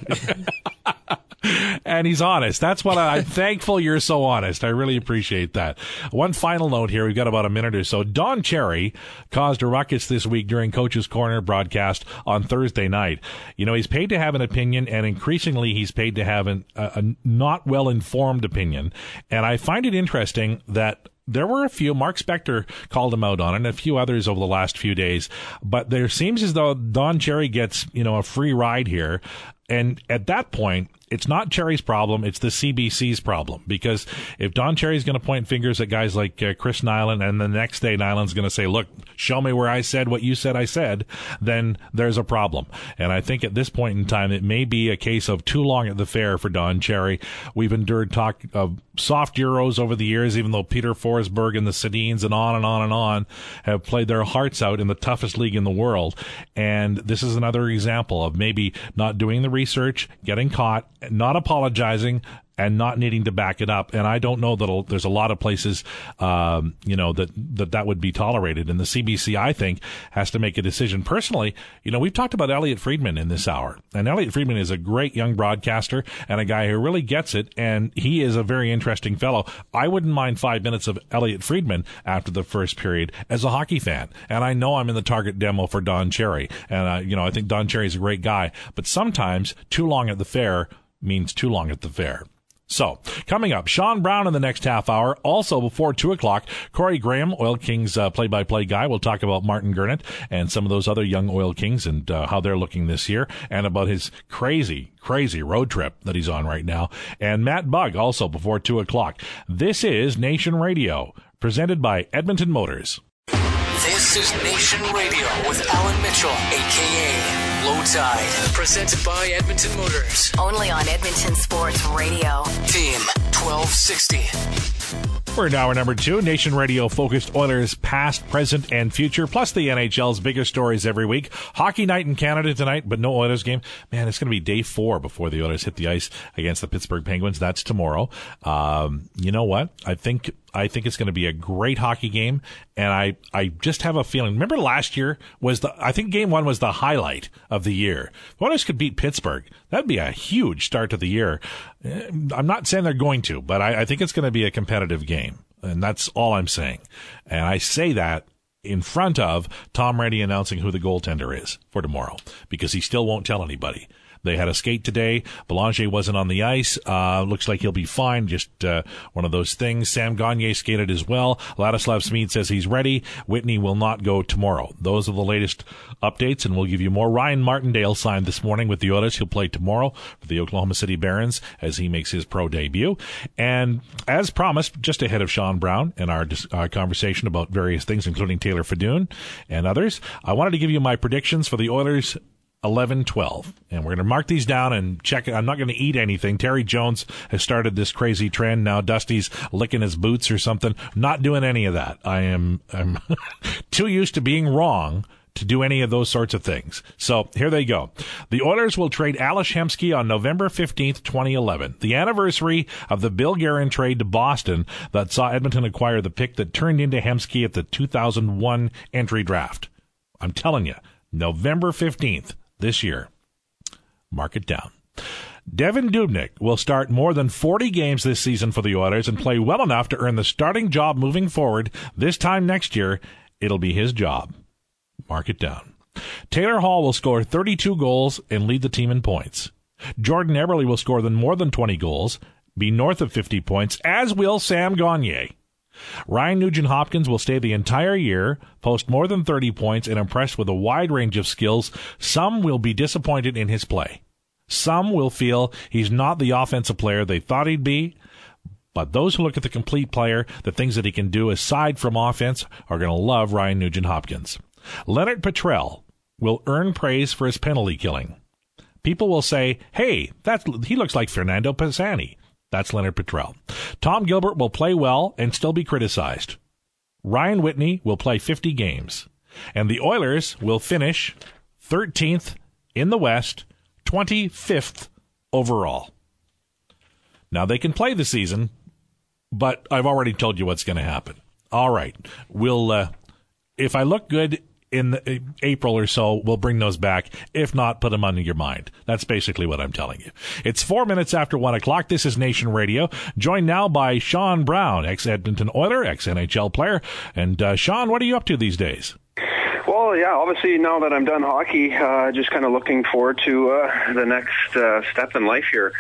And he's honest. That's what I'm thankful you're so honest. I really appreciate that. One final note here. We've got about a minute or so. Don Cherry caused a ruckus this week during Coach's Corner broadcast on Thursday night. He's paid to have an opinion, and increasingly he's paid to have a not well-informed opinion. And I find it interesting that there were a few, Mark Spector called him out on it, and a few others over the last few days. But there seems as though Don Cherry gets, a free ride here. And at that point, it's not Cherry's problem, it's the CBC's problem. Because if Don Cherry's going to point fingers at guys like Chris Nyland, and the next day Nyland's going to say, look, show me where I said what you said I said, then there's a problem. And I think at this point in time, it may be a case of too long at the fair for Don Cherry. We've endured talk of soft Euros over the years, even though Peter Forsberg and the Sedins and on and on and on have played their hearts out in the toughest league in the world. And this is another example of maybe not doing the research, getting caught, not apologizing, and not needing to back it up. And I don't know that there's a lot of places, that would be tolerated. And the CBC, I think, has to make a decision. Personally, we've talked about Elliot Friedman in this hour. And Elliot Friedman is a great young broadcaster and a guy who really gets it. And he is a very interesting fellow. I wouldn't mind 5 minutes of Elliot Friedman after the first period as a hockey fan. And I know I'm in the target demo for Don Cherry. And, I think Don Cherry's a great guy. But sometimes too long at the fair means too long at the fair. So, coming up, Sean Brown in the next half hour. Also, before 2 o'clock, Corey Graham, Oil Kings play-by-play guy. We'll talk about Martin Gernett and some of those other young Oil Kings and how they're looking this year, and about his crazy road trip that he's on right now. And Matt Bugg, also before 2 o'clock. This is Nation Radio, presented by Edmonton Motors. This is Nation Radio with Alan Mitchell, a.k.a. Low Tide, presented by Edmonton Motors. Only on Edmonton Sports Radio. Team 1260. We're in hour number 2. Nation Radio focused Oilers past, present, and future, plus the NHL's bigger stories every week. Hockey night in Canada tonight, but no Oilers game. Man, it's going to be day 4 before the Oilers hit the ice against the Pittsburgh Penguins. That's tomorrow. You know what? I think it's going to be a great hockey game, and I just have a feeling. Remember last year I think game 1 was the highlight of the year. If Oilers could beat Pittsburgh, that'd be a huge start to the year. I'm not saying they're going to, but I think it's going to be a competitive game, and that's all I'm saying. And I say that in front of Tom Brady announcing who the goaltender is for tomorrow, because he still won't tell anybody. They had a skate today. Belanger wasn't on the ice. Looks like he'll be fine. Just one of those things. Sam Gagner skated as well. Ladislav Smid says he's ready. Whitney will not go tomorrow. Those are the latest updates, and we'll give you more. Ryan Martindale signed this morning with the Oilers. He'll play tomorrow for the Oklahoma City Barons as he makes his pro debut. And as promised, just ahead of Sean Brown and our conversation about various things, including Taylor Fadoon and others, I wanted to give you my predictions for the Oilers 11-12. And we're going to mark these down and check it. I'm not going to eat anything. Terry Jones has started this crazy trend. Now Dusty's licking his boots or something. Not doing any of that. I'm too used to being wrong to do any of those sorts of things. So here they go. The Oilers will trade Ales Hemsky on November 15th, 2011, the anniversary of the Bill Guerin trade to Boston that saw Edmonton acquire the pick that turned into Hemsky at the 2001 entry draft. I'm telling you, November 15th. This year. Mark it down. Devan Dubnyk will start more than 40 games this season for the Oilers and play well enough to earn the starting job moving forward. This time next year, it'll be his job. Mark it down. Taylor Hall will score 32 goals and lead the team in points. Jordan Eberle will score more than 20 goals, be north of 50 points, as will Sam Gagner. Ryan Nugent-Hopkins will stay the entire year, post more than 30 points, and impress with a wide range of skills. Some will be disappointed in his play. Some will feel he's not the offensive player they thought he'd be. But those who look at the complete player, the things that he can do aside from offense, are going to love Ryan Nugent-Hopkins. Leonard Petrell will earn praise for his penalty killing. People will say, hey, he looks like Fernando Pisani. That's Leonard Petrell. Tom Gilbert will play well and still be criticized. Ryan Whitney will play 50 games. And the Oilers will finish 13th in the West, 25th overall. Now, they can play the season, but I've already told you what's going to happen. All right. We'll, if I look good in April or so, we'll bring those back. If not, put them under your mind. That's basically what I'm telling you. It's 4 minutes after 1 o'clock. This is Nation Radio. Joined now by Sean Brown, ex-Edmonton Oiler, ex-NHL player. And Sean, what are you up to these days? Well, yeah, obviously now that I'm done hockey, just kind of looking forward to the next step in life here.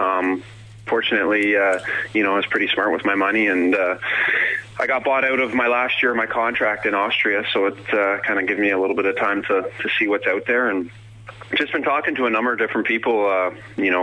Fortunately, I was pretty smart with my money, and I got bought out of my last year of my contract in Austria, so it kind of gave me a little bit of time to see what's out there, and just been talking to a number of different people,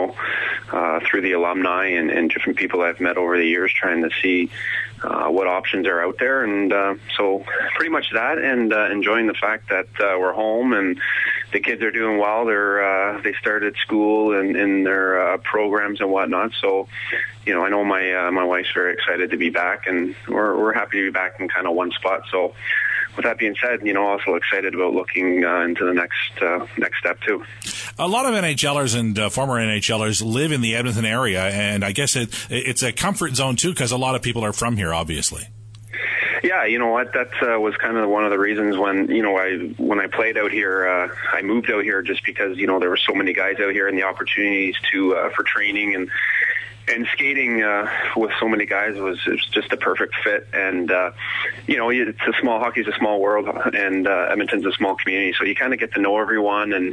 through the alumni and different people I've met over the years, trying to see what options are out there, and so pretty much that, and enjoying the fact that we're home and the kids are doing well. They started school and in their programs and whatnot. So, I know my wife's very excited to be back, and we're happy to be back in kind of one spot. So, with that being said, also excited about looking into the next step too. A lot of NHLers and former NHLers live in the Edmonton area, and I guess it's a comfort zone too, because a lot of people are from here, obviously. Yeah, you know what? That was kind of one of the reasons when I played out here, I moved out here just because there were so many guys out here, and the opportunities for training and skating with so many guys was just a perfect fit. And it's hockey's a small world, and Edmonton's a small community, so you kind of get to know everyone, and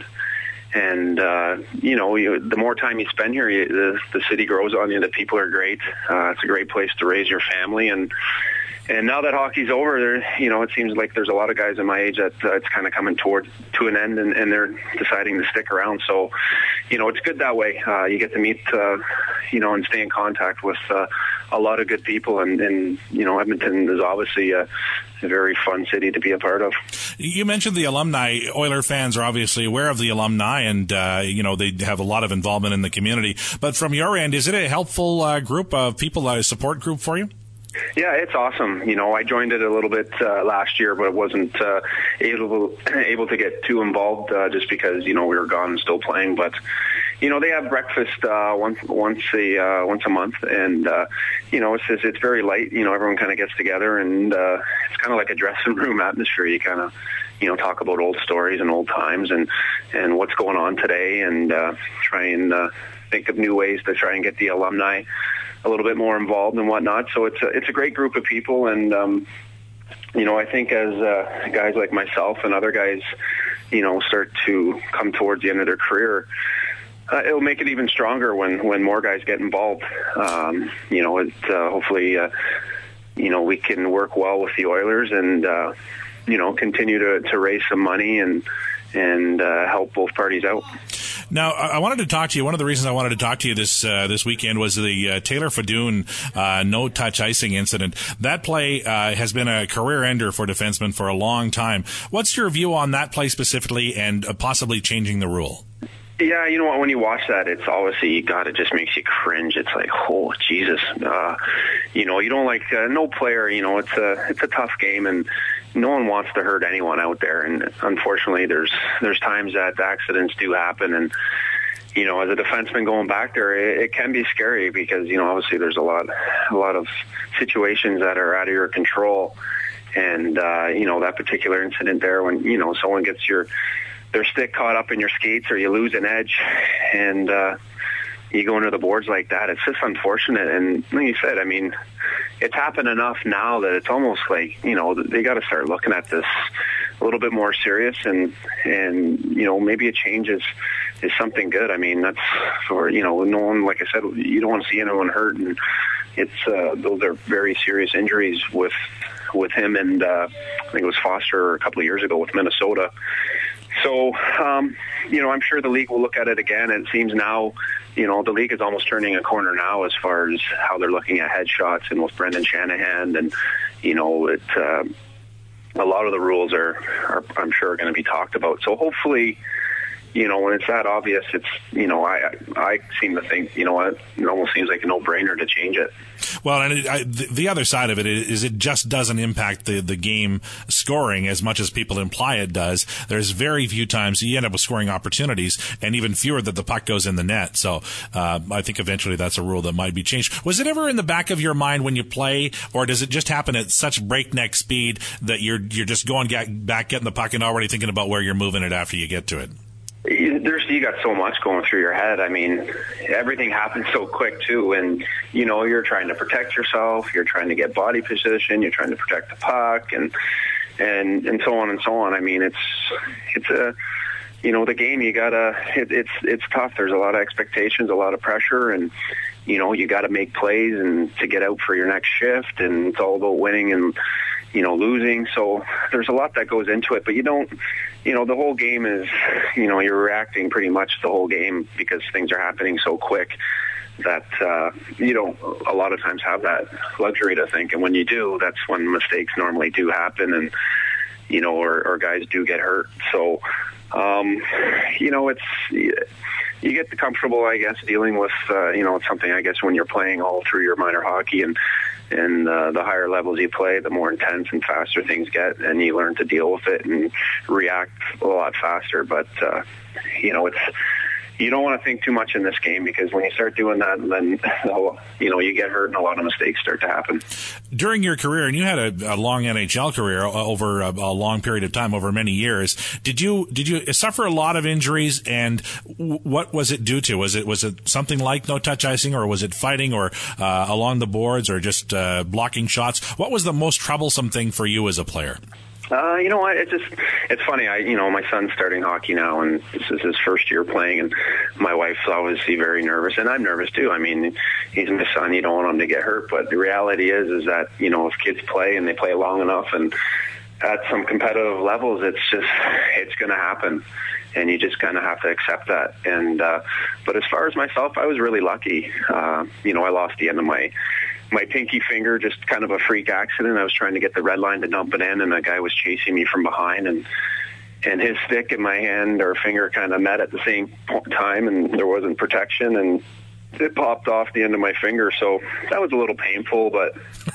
the more time you spend here, the city grows on you. The people are great. It's a great place to raise your family, and now that hockey's over, it seems like there's a lot of guys in my age that it's kind of coming to an end, and they're deciding to stick around. So, it's good that way. You get to meet, and stay in contact with a lot of good people, and Edmonton is obviously a very fun city to be a part of. You mentioned the alumni. Oiler fans are obviously aware of the alumni, and they have a lot of involvement in the community. But from your end, is it a helpful group of people, a support group for you? Yeah, it's awesome. I joined it a little bit last year, but wasn't able to get too involved just because we were gone and still playing. But they have breakfast once a month, and it's very light. Everyone kind of gets together, and it's kind of like a dressing room atmosphere. You kind of talk about old stories and old times and what's going on today, and try and think of new ways to try and get the alumni a little bit more involved and whatnot. So it's a great group of people, and I think as guys like myself and other guys start to come towards the end of their career, it'll make it even stronger when more guys get involved. Hopefully we can work well with the Oilers and continue to raise some money and help both parties out. Now, I wanted to talk to you. One of the reasons I wanted to talk to you this weekend was the Taylor Fedun no-touch icing incident. That play has been a career ender for defensemen for a long time. What's your view on that play specifically and possibly changing the rule? Yeah, you know what, when you watch that, it's obviously, God, it just makes you cringe. It's like, oh, Jesus. You don't like, no player, it's a tough game, and no one wants to hurt anyone out there. And unfortunately, there's times that accidents do happen, and, as a defenseman going back there, it can be scary because, obviously there's a lot of situations that are out of your control. And, that particular incident there when, someone gets their stick caught up in your skates, or you lose an edge, and you go into the boards like that. It's just unfortunate. And like you said, it's happened enough now that it's almost like, they got to start looking at this a little bit more serious, and maybe a change is something good. I mean, that's for no one, like I said, you don't want to see anyone hurt, and it's those are very serious injuries with him, and I think it was Foster a couple of years ago with Minnesota. So, I'm sure the league will look at it again, and it seems now, the league is almost turning a corner now as far as how they're looking at headshots, and with Brendan Shanahan, and, a lot of the rules are I'm sure, going to be talked about. So hopefully, when it's that obvious, it's, I seem to think, it almost seems like a no-brainer to change it. Well, and the other side of it is it just doesn't impact the game scoring as much as people imply it does. There's very few times you end up with scoring opportunities, and even fewer that the puck goes in the net. So I think eventually that's a rule that might be changed. Was it ever in the back of your mind when you play, or does it just happen at such breakneck speed that you're just going back, getting the puck, and already thinking about where you're moving it after you get to it? You got so much going through your head. I mean, everything happens so quick too, and you're trying to protect yourself, you're trying to get body position, you're trying to protect the puck, and so on and so on. I mean, it's a the game, you gotta it's tough. There's a lot of expectations, a lot of pressure, and you got to make plays and to get out for your next shift, and it's all about winning and losing. So there's a lot that goes into it, but you don't, the whole game is, you're reacting pretty much the whole game because things are happening so quick that you don't a lot of times have that luxury to think. And when you do, that's when mistakes normally do happen, and, or guys do get hurt. So, you get comfortable, I guess, dealing with, it's something, I guess, when you're playing all through your minor hockey, and the higher levels you play, the more intense and faster things get, and you learn to deal with it and react a lot faster. But, you don't want to think too much in this game, because when you start doing that, then, you get hurt and a lot of mistakes start to happen. During your career, and you had a long NHL career over a long period of time, over many years, did you suffer a lot of injuries, and what was it due to? Was it something like no-touch icing, or was it fighting, or along the boards, or just blocking shots? What was the most troublesome thing for you as a player? You know what? It's funny. My son's starting hockey now, and this is his first year playing, and my wife's obviously very nervous, and I'm nervous too. I mean, he's my son. You don't want him to get hurt, but the reality is that, if kids play and they play long enough and at some competitive levels, it's going to happen, and you just kind of have to accept that. And, but as far as myself, I was really lucky. I lost the end of my pinky finger, just kind of a freak accident. I was trying to get the red line to dump it in, and a guy was chasing me from behind, and his stick and my hand or finger kind of met at the same time, and there wasn't protection, and it popped off the end of my finger. So that was a little painful, but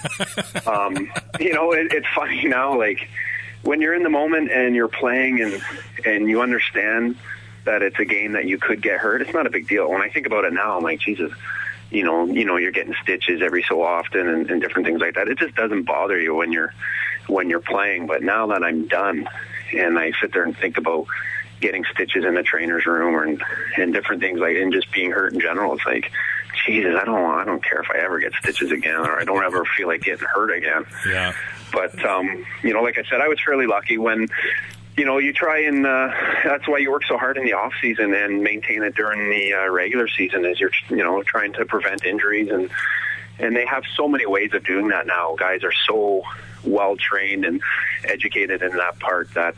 it's funny now, like when you're in the moment and you're playing and you understand that it's a game that you could get hurt, it's not a big deal. When I think about it now, I'm like, Jesus, you're getting stitches every so often and different things like that. It just doesn't bother you when you're playing. But now that I'm done, and I sit there and think about getting stitches in the trainer's room and different things and just being hurt in general, it's like, Jesus, I don't care if I ever get stitches again, or I don't ever feel like getting hurt again. Yeah. But like I said, I was fairly lucky when. You try and that's why you work so hard in the off season and maintain it during the regular season, as you're trying to prevent injuries, and they have so many ways of doing that now. Guys are so well trained and educated in that part that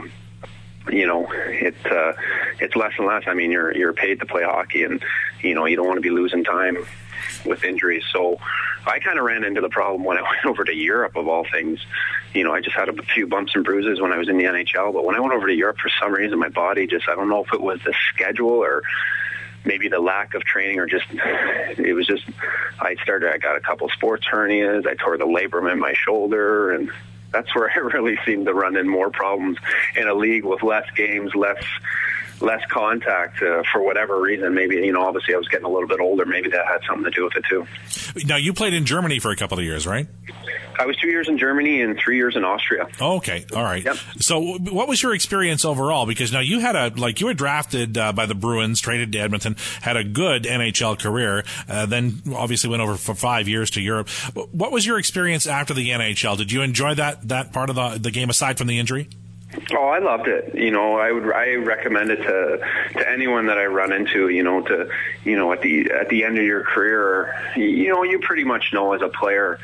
it's less and less. I mean, you're paid to play hockey, and you don't want to be losing time with injuries. So I kind of ran into the problem when I went over to Europe, of all things. I just had a few bumps and bruises when I was in the NHL, but when I went over to Europe, for some reason, my body just, I don't know if it was the schedule or maybe the lack of training, or it was just, I got a couple sports hernias, I tore the labrum in my shoulder, and that's where I really seemed to run in more problems in a league with less games, less contact for whatever reason. Maybe, obviously I was getting a little bit older. Maybe that had something to do with it too. Now, you played in Germany for a couple of years, right? I was 2 years in Germany and 3 years in Austria. Oh, okay. All right. Yep. So what was your experience overall? Because now you had you were drafted by the Bruins, traded to Edmonton, had a good NHL career, then obviously went over for 5 years to Europe. What was your experience after the NHL? Did you enjoy that part of the game aside from the injury? Oh, I loved it. I recommend it to anyone that I run into. At the end of your career, you pretty much know as a player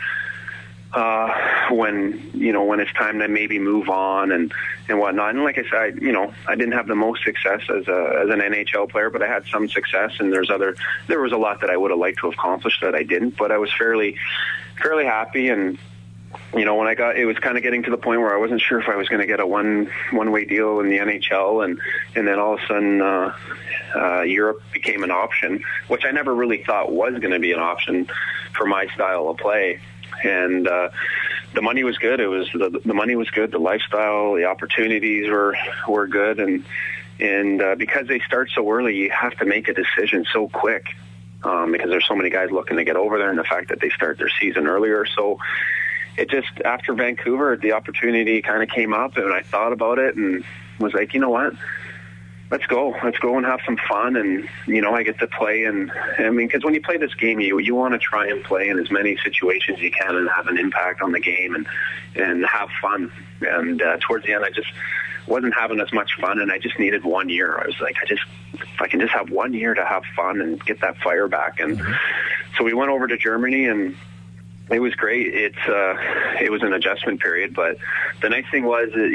when it's time to maybe move on and whatnot. And like I said, I didn't have the most success as an NHL player, but I had some success. And there was a lot that I would have liked to have accomplished that I didn't. But I was fairly happy. And when it was kind of getting to the point where I wasn't sure if I was going to get a one-way deal in the NHL, and then all of a sudden Europe became an option, which I never really thought was going to be an option for my style of play. And the money was good. The money was good. The lifestyle, the opportunities were good, and because they start so early, you have to make a decision so quick because there's so many guys looking to get over there, and the fact that they start their season earlier. So it just, after Vancouver, the opportunity kind of came up, and I thought about it and was like, you know what? Let's go and have some fun. And, I get to play. And I mean, because when you play this game, you want to try and play in as many situations as you can and have an impact on the game and have fun. And towards the end, I just wasn't having as much fun, and I just needed 1 year. I was like, if I can just have 1 year to have fun and get that fire back. And so we went over to Germany, and it was great. It was an adjustment period, but the nice thing was, when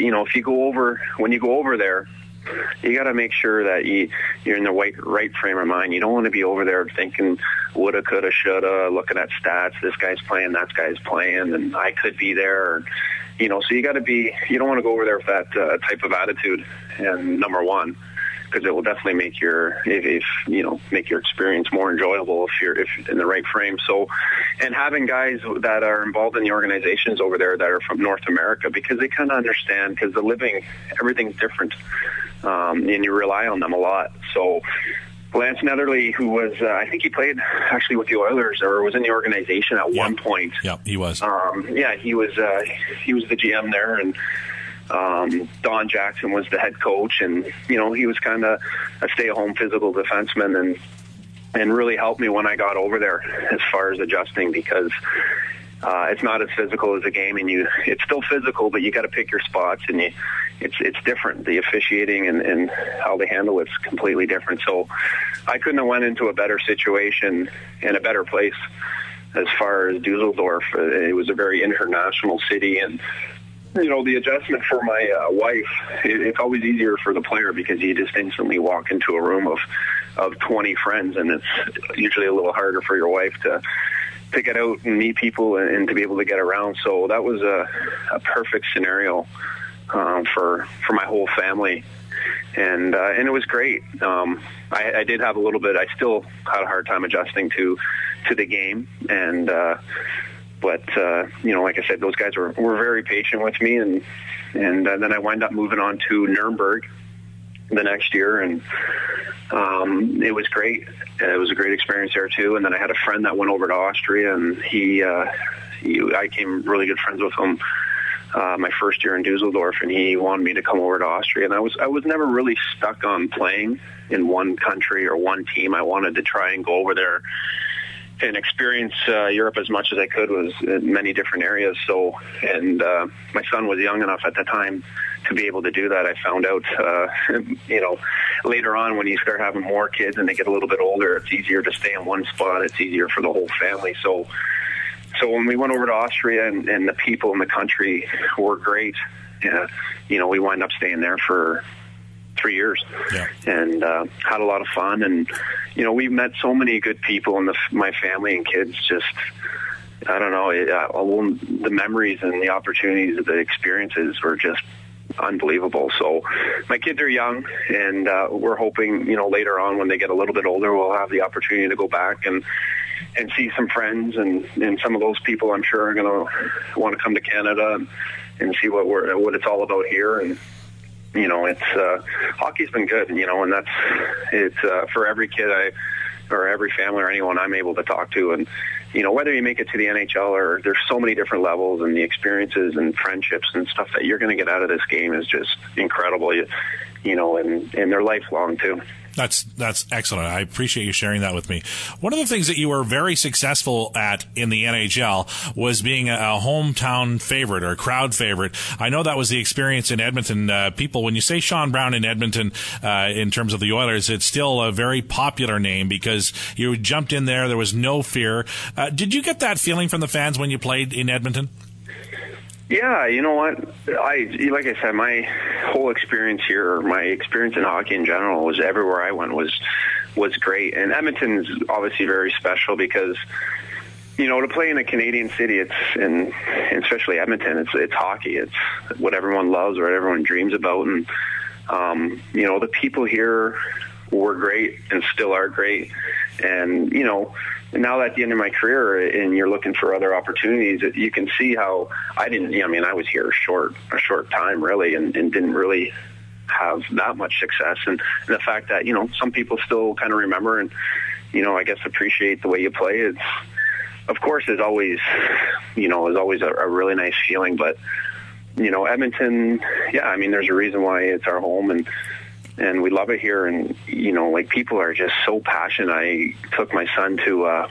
you go over there, you got to make sure that you're in the right frame of mind. You don't want to be over there thinking woulda, coulda, shoulda, looking at stats. This guy's playing, that guy's playing, and I could be there. So you got to be. You don't want to go over there with that type of attitude. And number one, because it will definitely make your experience more enjoyable if you're in the right frame. So, and having guys that are involved in the organizations over there that are from North America, because they kind of understand, because everything's different, and you rely on them a lot. So Lance Netherly, who was, I think he played actually with the Oilers or was in the organization at one point. Yeah, he was. He was the GM there, and Don Jackson was the head coach, and he was kind of a stay-at-home physical defenseman, and really helped me when I got over there as far as adjusting, because it's not as physical as a game, and it's still physical, but you got to pick your spots, and it's different. The officiating and how they handle it's completely different. So I couldn't have went into a better situation and a better place as far as Dusseldorf. It was a very international city, and the adjustment for my wife, it's always easier for the player because you just instantly walk into a room of 20 friends, and it's usually a little harder for your wife to get out and meet people and to be able to get around. So that was a perfect scenario for my whole family. And it was great. I did have a little bit, I still had a hard time adjusting to the game, and but like I said, those guys were very patient with me, and then I wound up moving on to Nuremberg the next year, and it was great. It was a great experience there too. And then I had a friend that went over to Austria, and I became really good friends with him my first year in Dusseldorf, and he wanted me to come over to Austria. And I was never really stuck on playing in one country or one team. I wanted to try and go over there and experience Europe as much as I could, was in many different areas. So, and my son was young enough at the time to be able to do that. I found out, later on when you start having more kids and they get a little bit older, it's easier to stay in one spot. It's easier for the whole family. So when we went over to Austria, and the people in the country were great, we wound up staying there for 3 years, and had a lot of fun. And we met so many good people, and my family and kids just, I don't know, the memories and the opportunities, the experiences were just unbelievable. So my kids are young, and we're hoping later on when they get a little bit older, we'll have the opportunity to go back and see some friends, and some of those people I'm sure are going to want to come to Canada and see what it's all about here. And it's hockey's been good, and it's for every kid or every family or anyone I'm able to talk to. And whether you make it to the NHL, or there's so many different levels, and the experiences and friendships and stuff that you're going to get out of this game is just incredible. And they're lifelong too. That's excellent. I appreciate you sharing that with me. One of the things that you were very successful at in the NHL was being a hometown favorite or a crowd favorite. I know that was the experience in Edmonton. People, when you say Sean Brown in Edmonton, in terms of the Oilers, it's still a very popular name because you jumped in there. There was no fear. Did you get that feeling from the fans when you played in Edmonton? Yeah, you know what? Like I said, my whole experience here, my experience in hockey in general, was everywhere I went was great. And Edmonton's obviously very special because, you know, to play in a Canadian city, and especially Edmonton, it's hockey. It's what everyone loves, what everyone dreams about. And, you know, the people here were great and still are great. And, you know, now at the end of my career and you're looking for other opportunities, you can see how I was here a short time really and didn't really have that much success. And the fact that, you know, some people still kind of remember and, you know, I guess appreciate the way you play. It's, of course, is always a really nice feeling. But, you know, Edmonton, yeah, I mean, there's a reason why it's our home and we love it here. And, you know, like, people are just so passionate. I took my son to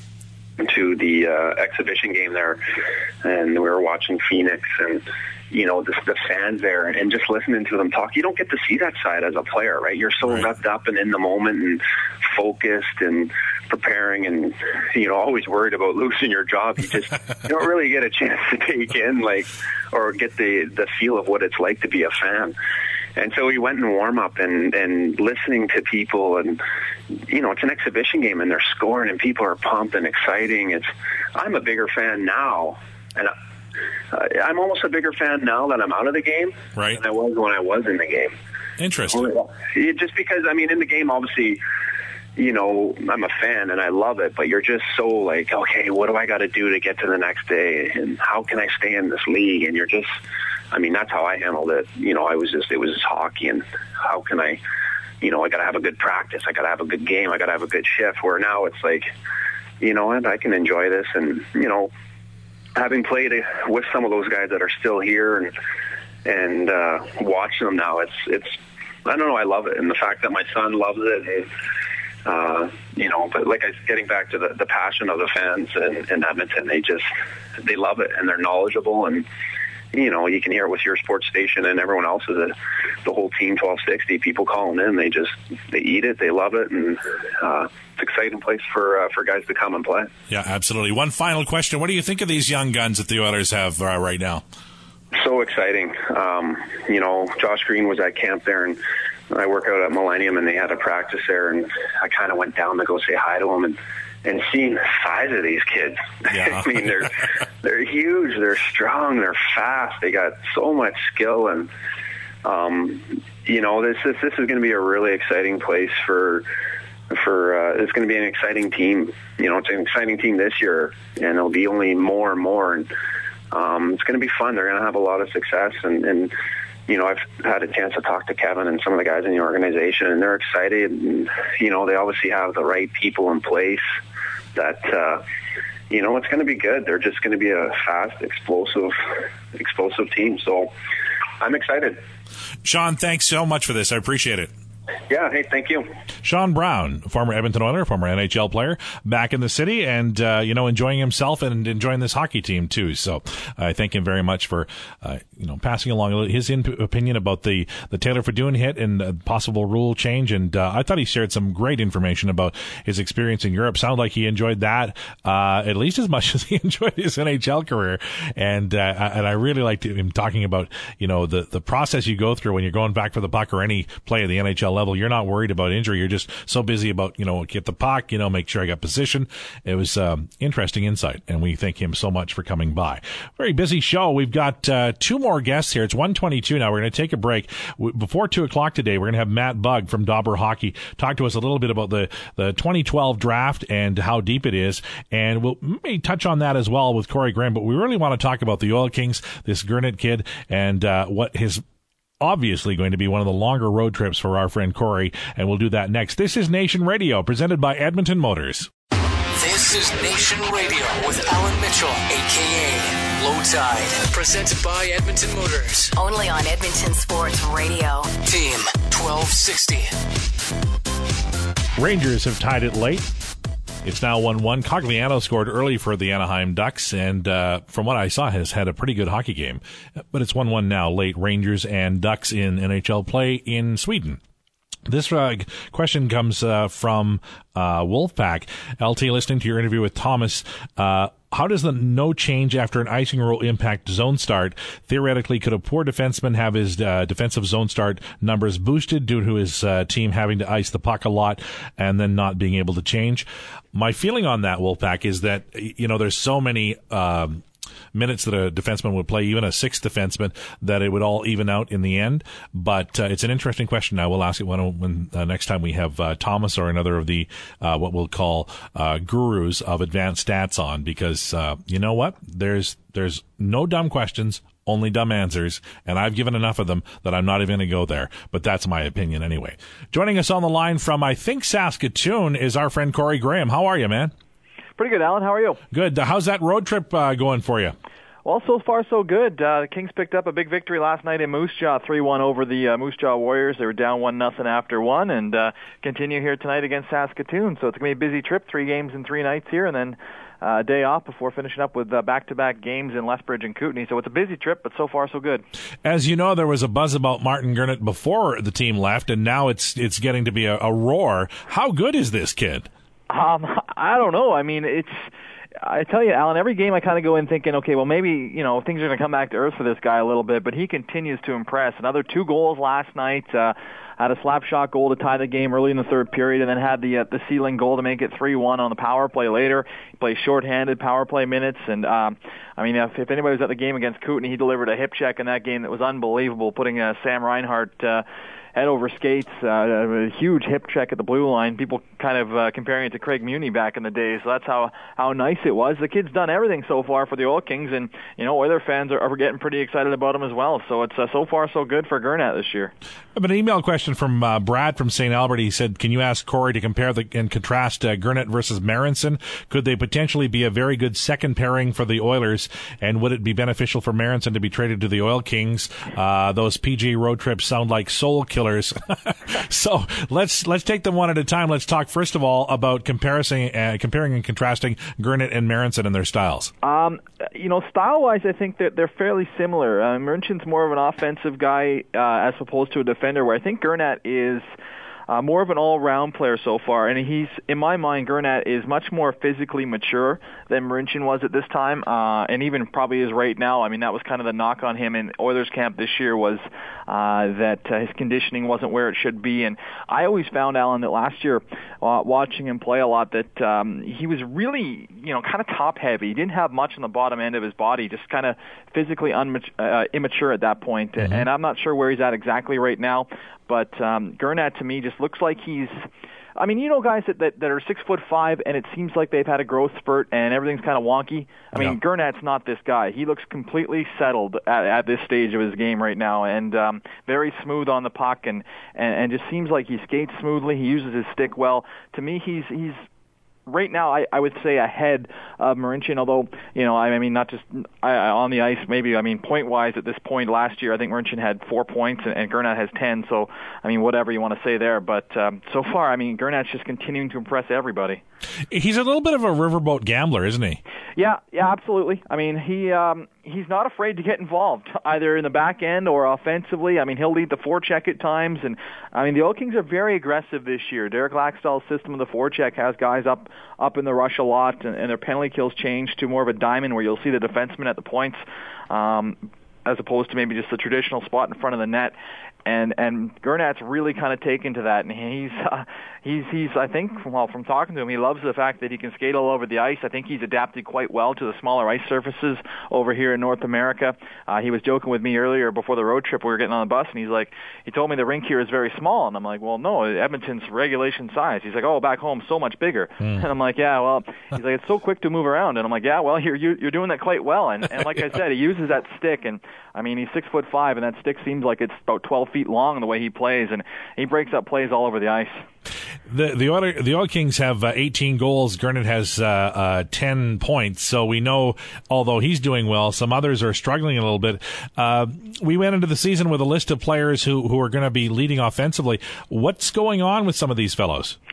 the exhibition game there, and we were watching Phoenix, and, you know, the fans there, and just listening to them talk. You don't get to see that side as a player, right? You're so wrapped up and in the moment and focused and preparing and, you know, always worried about losing your job. You don't really get a chance to take in, like, or get the feel of what it's like to be a fan. And so we went in warm up and listening to people, and, you know, it's an exhibition game and they're scoring and people are pumped and exciting. I'm a bigger fan now, and I'm almost a bigger fan now that I'm out of the game than I was when I was in the game. Interesting. Just because, I mean, in the game, obviously, you know, I'm a fan and I love it, but you're just so like, okay, what do I got to do to get to the next day? And how can I stay in this league? And you're just, I mean, that's how I handled it. You know, it was just hockey, and how can I, you know, I got to have a good practice. I got to have a good game. I got to have a good shift, where now it's like, you know what, I can enjoy this. And, you know, having played with some of those guys that are still here and watching them now, it's, I don't know, I love it. And the fact that my son loves it, and, you know, but like getting back to the passion of the fans in Edmonton, they love it, and they're knowledgeable, and, you know, you can hear it with your sports station and everyone else's, the whole team 1260, people calling in, they eat it, they love it, and it's an exciting place for guys to come and play. Yeah, absolutely. One final question. What do you think of these young guns that the Oilers have right now? So exciting. You know, Josh Green was at camp there, and I work out at Millennium, and they had a practice there, and I kind of went down to go say hi to them, and seeing the size of these kids. Yeah. I mean, they're huge, they're strong, they're fast, they got so much skill, and you know, this is going to be a really exciting place for it's going to be an exciting team. You know, it's an exciting team this year, and it'll be only more and more, and it's going to be fun. They're going to have a lot of success, and you know, I've had a chance to talk to Kevin and some of the guys in the organization, and they're excited. And, you know, they obviously have the right people in place that, you know, it's going to be good. They're just going to be a fast, explosive team. So I'm excited. Sean, thanks so much for this. I appreciate it. Yeah, hey, thank you. Sean Brown, former Edmonton Oiler, former NHL player, back in the city, and, you know, enjoying himself and enjoying this hockey team, too. So I thank him very much for, you know, passing along his opinion about the Taylor Fedun hit and possible rule change. And I thought he shared some great information about his experience in Europe. Sounded like he enjoyed that at least as much as he enjoyed his NHL career. And I really liked him talking about, you know, the process you go through when you're going back for the puck or any play at the NHL level. You're not worried about injury. You're just so busy about, you know, get the puck, you know, make sure I got position. It was interesting insight, and we thank him so much for coming by. Very busy show. We've got two more guests here. It's 1:22 now. We're going to take a break. Before 2 o'clock today, we're going to have Matt Bugg from Dauber Hockey talk to us a little bit about the 2012 draft and how deep it is, and we'll may touch on that as well with Corey Graham, but we really want to talk about the Oil Kings, this Gurnett kid, and what his obviously going to be one of the longer road trips for our friend Corey, and we'll do that next. This is Nation Radio, presented by Edmonton Motors. This is Nation Radio with Alan Mitchell, a.k.a. Low Tide, presented by Edmonton Motors. Only on Edmonton Sports Radio. Team 1260. Rangers have tied it late. It's now 1-1. Cogliano scored early for the Anaheim Ducks, and from what I saw, has had a pretty good hockey game. But it's 1-1 now, late. Rangers and Ducks in NHL play in Sweden. This question comes from Wolfpack. LT, listening to your interview with Thomas, how does the no change after an icing rule impact zone start? Theoretically, could a poor defenseman have his defensive zone start numbers boosted due to his team having to ice the puck a lot and then not being able to change? My feeling on that, Wolfpack, is that, there's so many minutes that a defenseman would play, even a sixth defenseman, that it would all even out in the end. But it's an interesting question. I will ask it when next time we have Thomas or another of the what we'll call gurus of advanced stats on, because you know what? There's no dumb questions, only dumb answers, and I've given enough of them that I'm not even going to go there. But that's my opinion anyway. Joining us on the line from, I think, Saskatoon is our friend Corey Graham. How are you, man? Pretty good, Alan. How are you? Good. How's that road trip going for you? Well, so far so good. The Kings picked up a big victory last night in Moose Jaw, 3-1 over the Moose Jaw Warriors. They were down 1-0 after one, and continue here tonight against Saskatoon. So it's going to be a busy trip, 3 games in 3 nights here, and then a day off before finishing up with back-to-back games in Lethbridge and Kootenay. So it's a busy trip, but so far so good. As you know, there was a buzz about Martin Gernert before the team left, and now it's getting to be a roar. How good is this kid? I don't know. I mean, I tell you, Alan, every game I kind of go in thinking, okay, well, maybe, things are going to come back to earth for this guy a little bit, but he continues to impress. Another 2 goals last night, had a slap shot goal to tie the game early in the third period, and then had the ceiling goal to make it 3-1 on the power play later. He plays shorthanded power play minutes, and if anybody was at the game against Kootenay, he delivered a hip check in that game that was unbelievable, putting Sam Reinhart head over skates, a huge hip check at the blue line. People kind of comparing it to Craig Muni back in the day. So that's how nice it was. The kid's done everything so far for the Oil Kings, and Oiler fans are getting pretty excited about him as well. So it's so far so good for Gernat this year. I have an email question from Brad from St. Albert. He said, can you ask Corey to compare and contrast Gernat versus Marinson? Could they potentially be a very good second pairing for the Oilers, and would it be beneficial for Marinson to be traded to the Oil Kings? Those PG road trips sound like soul killers. So let's take them one at a time. Let's talk first of all about comparing and contrasting Gernat and Marinson and their styles. Style-wise, I think that they're fairly similar. Marinson's more of an offensive guy as opposed to a defender, where I think Gernat is more of an all-round player so far, and he's, in my mind, Gernat is much more physically mature than Marincin was at this time, and even probably is right now. I mean, that was kind of the knock on him in Oilers camp this year, was that his conditioning wasn't where it should be. And I always found, Alan, that last year, watching him play a lot, that he was really, kind of top-heavy. He didn't have much on the bottom end of his body, just kind of physically immature at that point. Mm-hmm. And I'm not sure where he's at exactly right now. But Gernat, to me, just looks like he's... I mean, guys that are 6'5", and it seems like they've had a growth spurt and everything's kind of wonky. I mean, Gernat's not this guy. He looks completely settled at this stage of his game right now, and very smooth on the puck, and just seems like he skates smoothly. He uses his stick well. To me, he's right now, I would say ahead of Marincin, although, not just on the ice, maybe, point-wise at this point last year, I think Marincin had 4 points and Gernat has 10, so, whatever you want to say there. But so far, Gernat's just continuing to impress everybody. He's a little bit of a riverboat gambler, isn't he? Yeah, absolutely. He's not afraid to get involved, either in the back end or offensively. He'll lead the forecheck at times, and the Oil Kings are very aggressive this year. Derek Laxdal's system of the forecheck has guys up in the rush a lot, and their penalty kills change to more of a diamond where you'll see the defenseman at the points, as opposed to maybe just the traditional spot in front of the net. And Gernat's really kind of taken to that, and he's I think, from talking to him, he loves the fact that he can skate all over the ice. I think he's adapted quite well to the smaller ice surfaces over here in North America. He was joking with me earlier before the road trip. We were getting on the bus, and he told me the rink here is very small, and I'm like, well, no, Edmonton's regulation size. He's like, oh, back home so much bigger, and I'm like, yeah, well, he's like, it's so quick to move around, and I'm like, yeah, well, you're doing that quite well, and like I said, he uses that stick, and he's 6'5", and that stick seems like it's about 12 feet long the way he plays, and he breaks up plays all over the ice. The Oil Kings have 18 goals. Gernat has 10 points. So we know, although he's doing well, some others are struggling a little bit. We went into the season with a list of players who are going to be leading offensively. What's going on with some of these fellows?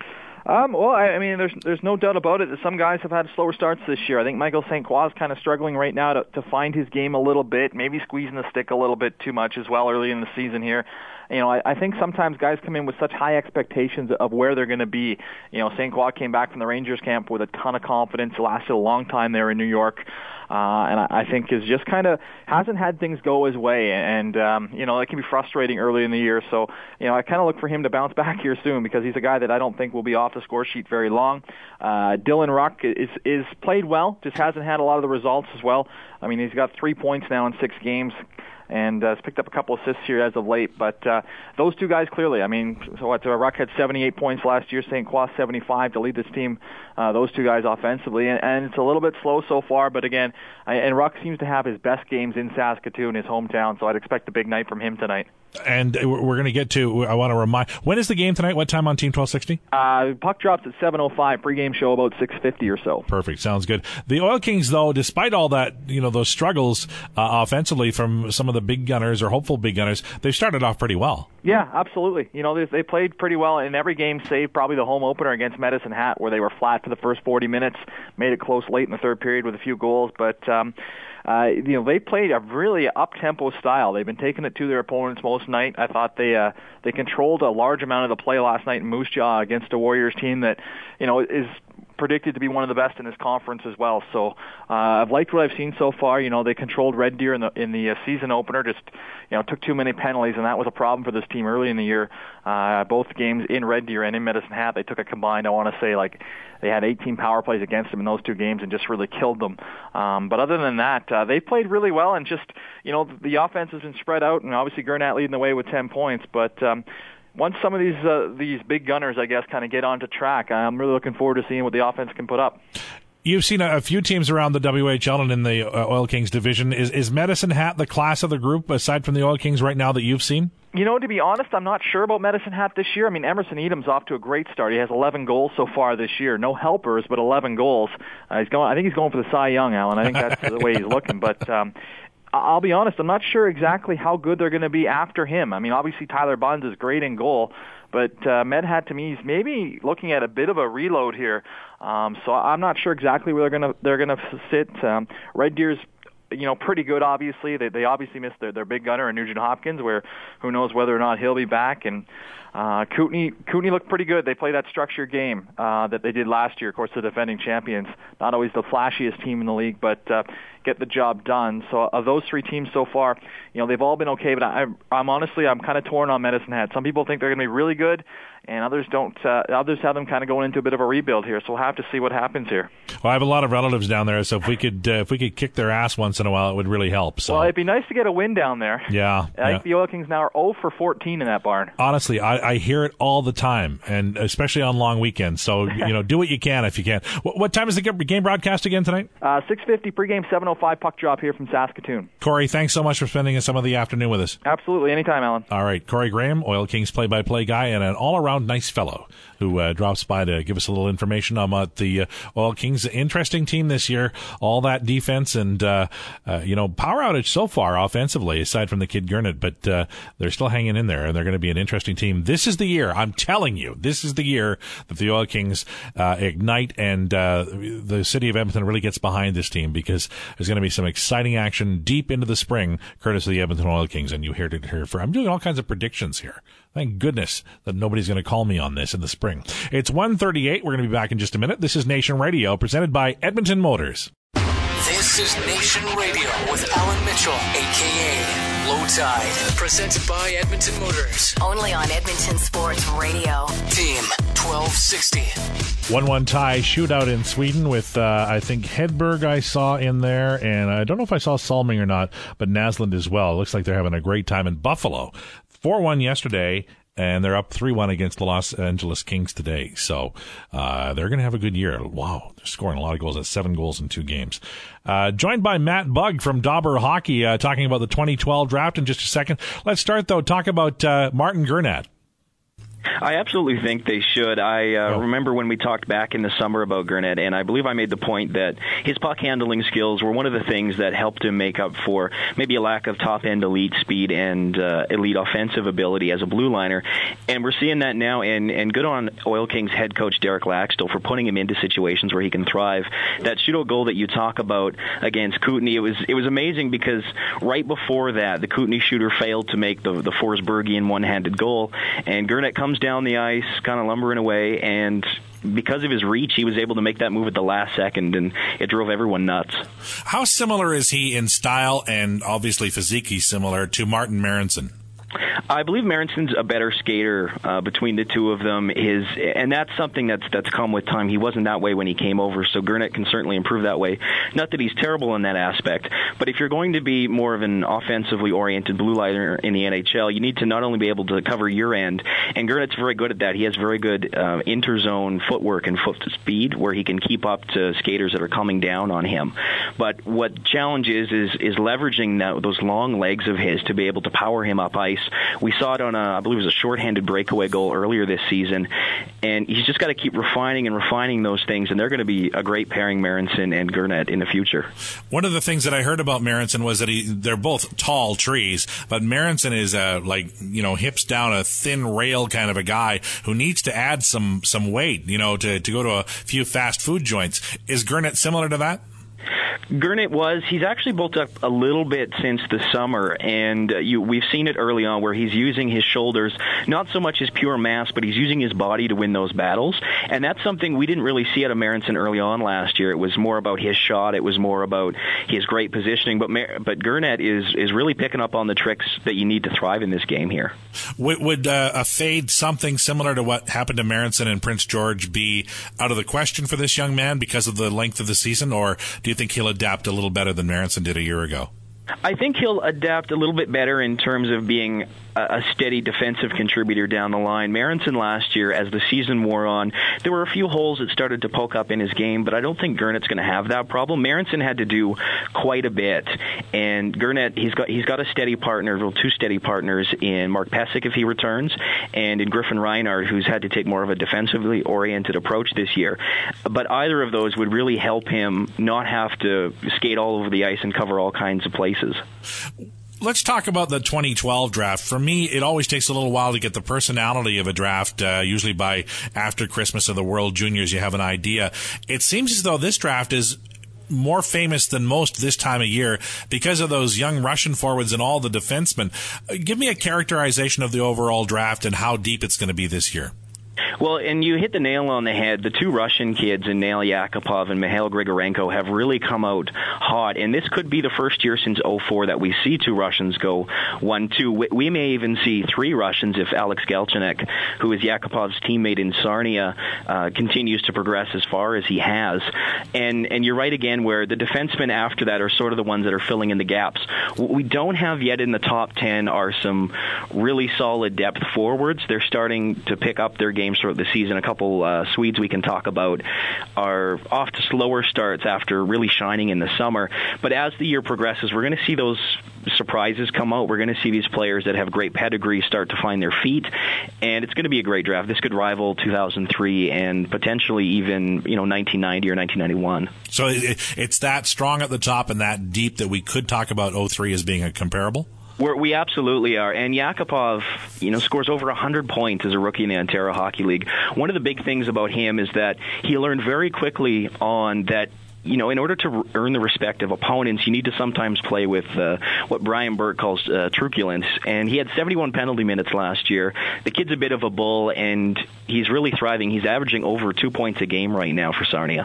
Well, I mean, there's no doubt about it that some guys have had slower starts this year. I think Michael St. Croix is kind of struggling right now to find his game a little bit, maybe squeezing the stick a little bit too much as well early in the season here. You know, I think sometimes guys come in with such high expectations of where they're going to be. You know, St. Croix came back from the Rangers camp with a ton of confidence, lasted a long time there in New York, and I think is just kind of hasn't had things go his way, and you know, that can be frustrating early in the year. So, you know, I kind of look for him to bounce back here soon because he's a guy that I don't think will be off the score sheet very long. Dylan Ruck is played well, just hasn't had a lot of the results as well. I mean, he's got 3 points now in 6 games. And has picked up a couple assists here as of late. But those two guys clearly, I mean, Ruck had 78 points last year, St. Croix 75 to lead this team, those two guys offensively. And it's a little bit slow so far, but again, and Ruck seems to have his best games in Saskatoon, his hometown, so I'd expect a big night from him tonight. And we're going to get to, I want to remind, when is the game tonight? What time on Team 1260? Puck drops at 7:05, pregame show about 6:50 or so. Perfect, sounds good. The Oil Kings, though, despite all that, you know, those struggles offensively from some of the big gunners or hopeful big gunners, they've started off pretty well. Yeah, absolutely. You know, they played pretty well in every game, save probably the home opener against Medicine Hat, where they were flat for the first 40 minutes, made it close late in the third period with a few goals, but you know, they played a really up-tempo style. They've been taking it to their opponents most night. I thought they controlled a large amount of the play last night in Moose Jaw against a Warriors team that, you know, is predicted to be one of the best in this conference as well. So I've liked what I've seen so far. You know, they controlled Red Deer in the season opener, just, you know, took too many penalties, and that was a problem for this team early in the year. Both games in Red Deer and in Medicine Hat, they took a combined, I want to say, like, they had 18 power plays against them in those two games and just really killed them. But other than that, they played really well, and just, you know, the offense has been spread out, and obviously Gurnett leading the way with 10 points. But once some of these big gunners, I guess, kind of get onto track, I'm really looking forward to seeing what the offense can put up. You've seen a few teams around the WHL and in the Oil Kings division. Is Medicine Hat the class of the group, aside from the Oil Kings right now, that you've seen? You know, to be honest, I'm not sure about Medicine Hat this year. I mean, Emerson Edam's off to a great start. He has 11 goals so far this year. No helpers, but 11 goals. I think he's going for the Cy Young, Alan. I think that's the way he's looking. But I'll be honest, I'm not sure exactly how good they're going to be after him. I mean, obviously Tyler Bunds is great in goal, but Med Hat, to me, is maybe looking at a bit of a reload here. So I'm not sure exactly where they're gonna sit. Red Deer's, you know, pretty good, obviously. They obviously missed their big gunner in Nugent Hopkins, where who knows whether or not he'll be back. And Kootenay looked pretty good. They played that structured game that they did last year. Of course, the defending champions. Not always the flashiest team in the league, but get the job done. So of those three teams so far, you know, they've all been okay. But I'm honestly kind of torn on Medicine Hat. Some people think they're going to be really good, and others don't. Others have them kind of going into a bit of a rebuild here. So we'll have to see what happens here. Well, I have a lot of relatives down there, so if we could kick their ass once in a while, it would really help. So. Well, it'd be nice to get a win down there. Yeah. I think the Oil Kings now are 0 for 14 in that barn. Honestly, I hear it all the time, and especially on long weekends. So, you know, do what you can if you can. What time is the game broadcast again tonight? 6:50 pregame, 7:05 puck drop here from Saskatoon. Corey, thanks so much for spending some of the afternoon with us. Absolutely. Anytime, Alan. All right. Corey Graham, Oil Kings play-by-play guy, and an all-around nice fellow who drops by to give us a little information about the Oil Kings. Interesting team this year. All that defense and, you know, power outage so far offensively, aside from the kid Gurnett, but they're still hanging in there, and they're going to be an interesting team. This is the year, I'm telling you, this is the year that the Oil Kings ignite, and the city of Edmonton really gets behind this team, because there's going to be some exciting action deep into the spring, courtesy of the Edmonton Oil Kings, and you heard it here. I'm doing all kinds of predictions here. Thank goodness that nobody's going to call me on this in the spring. It's 1:38. We're going to be back in just a minute. This is Nation Radio, presented by Edmonton Motors. This is Nation Radio with Alan Mitchell, a.k.a. Low Tide, presented by Edmonton Motors. Only on Edmonton Sports Radio. Team 1260. 1-1 tie shootout in Sweden with, I think, Hedberg I saw in there, and I don't know if I saw Salming or not, but Naslund as well. It looks like they're having a great time in Buffalo. 4-1 yesterday, and they're up 3-1 against the Los Angeles Kings today. So they're going to have a good year. Wow, they're scoring a lot of goals. That's 7 goals in 2 games. Joined by Matt Bugg from Dauber Hockey, talking about the 2012 draft in just a second. Let's start, though, talk about Martin Gurnett. I absolutely think they should. I remember when we talked back in the summer about Gurnett, and I believe I made the point that his puck handling skills were one of the things that helped him make up for maybe a lack of top-end elite speed and elite offensive ability as a blue liner. And we're seeing that now, and good on Oil Kings head coach Derek Laxdell for putting him into situations where he can thrive. That shootout goal that you talk about against Kootenay, it was amazing because right before that, the Kootenay shooter failed to make the Forsbergian one-handed goal, and Gurnett comes down the ice, kind of lumbering away, and because of his reach, he was able to make that move at the last second, and it drove everyone nuts. How similar is he in style and obviously physique similar to Martin Marinson? I believe Marinson's a better skater between the two of them. And that's something that's come with time. He wasn't that way when he came over, so Gurnett can certainly improve that way. Not that he's terrible in that aspect, but if you're going to be more of an offensively oriented blue liner in the NHL, you need to not only be able to cover your end, and Gurnett's very good at that. He has very good interzone footwork and foot speed where he can keep up to skaters that are coming down on him. But what challenge is leveraging those long legs of his to be able to power him up ice. We saw it on I believe it was a shorthanded breakaway goal earlier this season, and he's just got to keep refining those things, and they're going to be a great pairing, Marinson and Gurnett, in the future. One of the things that I heard about Marinson was that they're both tall trees, but Marinson is hips down a thin rail kind of a guy who needs to add some weight, to go to a few fast food joints. Is Gurnett similar to that? Gurnett he's actually built up a little bit since the summer, and we've seen it early on where he's using his shoulders, not so much his pure mass, but he's using his body to win those battles, and that's something we didn't really see out of Marinson early on last year. It was more about his shot, it was more about his great positioning, but Gurnett is really picking up on the tricks that you need to thrive in this game here. Would a fade something similar to what happened to Marinson and Prince George be out of the question for this young man because of the length of the season, or do you think he'll adapt a little better than Marinson did a year ago? I think he'll adapt a little bit better in terms of being a steady defensive contributor down the line. Marinson last year, as the season wore on, there were a few holes that started to poke up in his game, but I don't think Gurnett's going to have that problem. Marinson had to do quite a bit, and Gurnett, he's got a steady partner, two steady partners in Mark Pesic if he returns, and in Griffin Reinhardt, who's had to take more of a defensively oriented approach this year. But either of those would really help him not have to skate all over the ice and cover all kinds of places. Let's talk about the 2012 draft. For me, it always takes a little while to get the personality of a draft. Usually by after Christmas or the World Juniors, you have an idea. It seems as though this draft is more famous than most this time of year because of those young Russian forwards and all the defensemen. Give me a characterization of the overall draft and how deep it's going to be this year. Well, and you hit the nail on the head. The two Russian kids, Nail Yakupov and Mikhail Grigorenko, have really come out hot. And this could be the first year since 2004 that we see two Russians go 1-2. We may even see three Russians if Alex Galchenyuk, who is Yakupov's teammate in Sarnia, continues to progress as far as he has. And you're right again where the defensemen after that are sort of the ones that are filling in the gaps. What we don't have yet in the top 10 are some really solid depth forwards. They're starting to pick up their games throughout the season. A couple Swedes we can talk about are off to slower starts after really shining in the summer. But as the year progresses, we're going to see those surprises come out. We're going to see these players that have great pedigree start to find their feet, and it's going to be a great draft. This could rival 2003 and potentially even 1990 or 1991. So it's that strong at the top and that deep that we could talk about 2003 as being a comparable? We absolutely are. And Yakupov, scores over 100 points as a rookie in the Ontario Hockey League. One of the big things about him is that he learned very quickly on that, in order to earn the respect of opponents, you need to sometimes play with what Brian Burke calls truculence. And he had 71 penalty minutes last year. The kid's a bit of a bull, and he's really thriving. He's averaging over 2 points a game right now for Sarnia.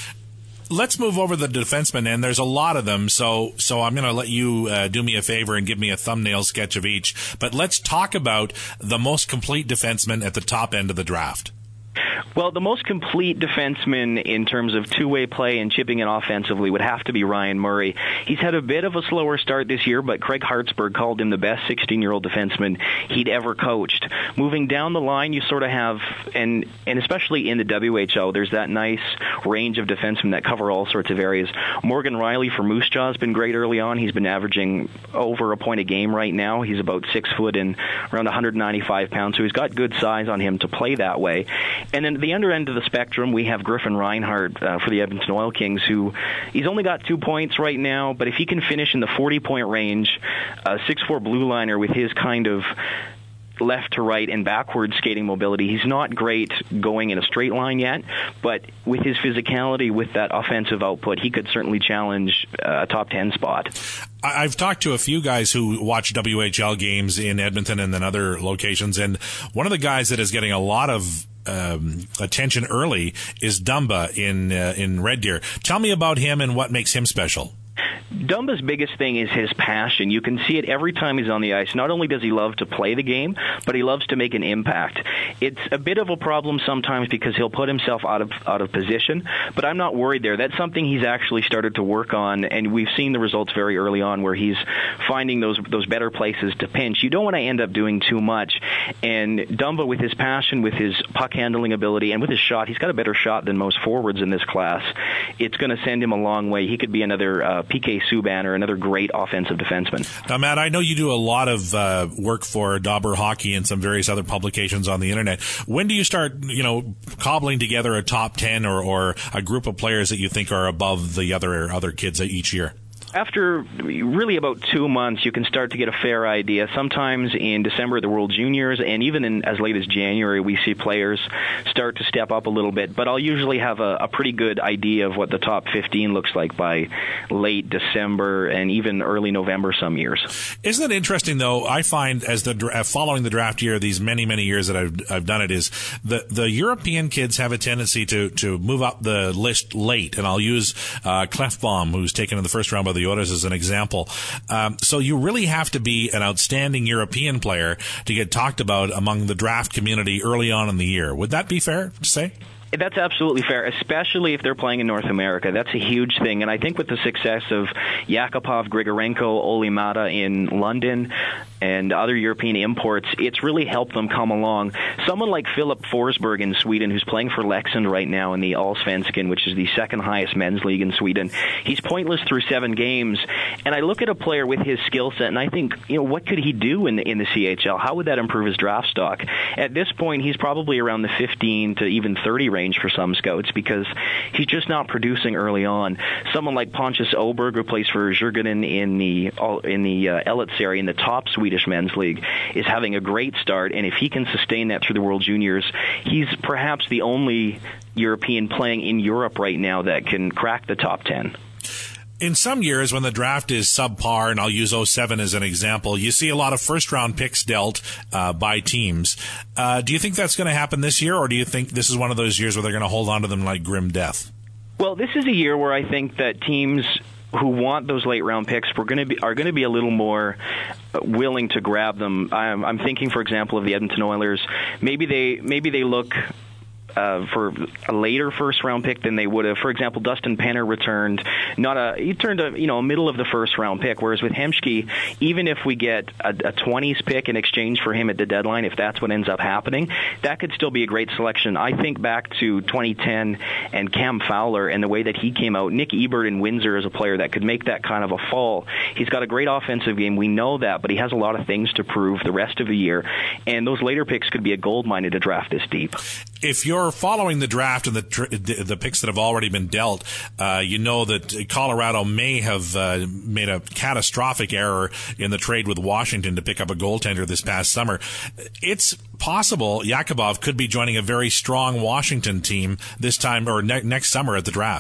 Let's move over the defensemen, and there's a lot of them, so I'm going to let you do me a favor and give me a thumbnail sketch of each. But let's talk about the most complete defenseman at the top end of the draft. Well, the most complete defenseman in terms of two-way play and chipping in offensively would have to be Ryan Murray. He's had a bit of a slower start this year, but Craig Hartsburg called him the best 16-year-old defenseman he'd ever coached. Moving down the line, you sort of have, and especially in the WHL, there's that nice range of defensemen that cover all sorts of areas. Morgan Riley for Moose Jaw has been great early on. He's been averaging over a point a game right now. He's about 6 foot and around 195 pounds, so he's got good size on him to play that way. And then the under end of the spectrum, we have Griffin Reinhart for the Edmonton Oil Kings, who he's only got 2 points right now, but if he can finish in the 40-point range, 6'4" blue liner with his kind of left to right and backward skating mobility. He's not great going in a straight line yet, but with his physicality, with that offensive output, he could certainly challenge a top 10 spot. I've talked to a few guys who watch WHL games in Edmonton and then other locations, and one of the guys that is getting a lot of attention early is Dumba in Red Deer. Tell me about him and what makes him special. Dumba's biggest thing is his passion. You can see it every time he's on the ice. Not only does he love to play the game, but he loves to make an impact. It's a bit of a problem sometimes because he'll put himself out of position, but I'm not worried there. That's something he's actually started to work on, and we've seen the results very early on where he's finding those better places to pinch. You don't want to end up doing too much, and Dumba, with his passion, with his puck handling ability, and with his shot, he's got a better shot than most forwards in this class. It's going to send him a long way. He could be another PK Subban or another great offensive defenseman. Now, Matt, I know you do a lot of work for Dobber Hockey and some various other publications on the internet. When do you start, cobbling together a top 10 or a group of players that you think are above the other kids each year? After really about 2 months, you can start to get a fair idea. Sometimes in December at the World Juniors, and even in as late as January, we see players start to step up a little bit. But I'll usually have a pretty good idea of what the top 15 looks like by late December and even early November some years. Isn't it interesting, though? I find as following the draft year, these many years that I've done it, is the European kids have a tendency to move up the list late. And I'll use Clefbaum, who's taken in the first round by the Oilers, as an example. So you really have to be an outstanding European player to get talked about among the draft community early on in the year. Would that be fair to say? That's absolutely fair, especially if they're playing in North America. That's a huge thing. And I think with the success of Yakupov, Grigorenko, Olli Mata in London and other European imports, it's really helped them come along. Someone like Philip Forsberg in Sweden, who's playing for Leksand right now in the Allsvenskan, which is the second highest men's league in Sweden, he's pointless through 7 games. And I look at a player with his skill set, and I think, what could he do in the CHL? How would that improve his draft stock? At this point, he's probably around the 15 to even 30 range for some scouts because he's just not producing early on. Someone like Pontus Oberg, who plays for Djurgården in the Elitserien, in the top Swedish men's league, is having a great start, and if he can sustain that through the World Juniors, he's perhaps the only European playing in Europe right now that can crack the top 10. In some years, when the draft is subpar, and I'll use 07 as an example, you see a lot of first-round picks dealt by teams. Do you think that's going to happen this year, or do you think this is one of those years where they're going to hold on to them like grim death? Well, this is a year where I think that teams who want those late-round picks are going to be a little more willing to grab them. I'm thinking, for example, of the Edmonton Oilers. Maybe they look for a later first-round pick than they would have. For example, Dustin Penner returned a middle of the first-round pick, whereas with Hemsky, even if we get a 20s pick in exchange for him at the deadline, if that's what ends up happening, that could still be a great selection. I think back to 2010 and Cam Fowler and the way that he came out. Nick Ebert in Windsor is a player that could make that kind of a fall. He's got a great offensive game. We know that, but he has a lot of things to prove the rest of the year, and those later picks could be a gold mine to draft this deep. If you're following the draft and the picks that have already been dealt, you know that Colorado may have made a catastrophic error in the trade with Washington to pick up a goaltender this past summer. It's possible Yakupov could be joining a very strong Washington team this time or next summer at the draft.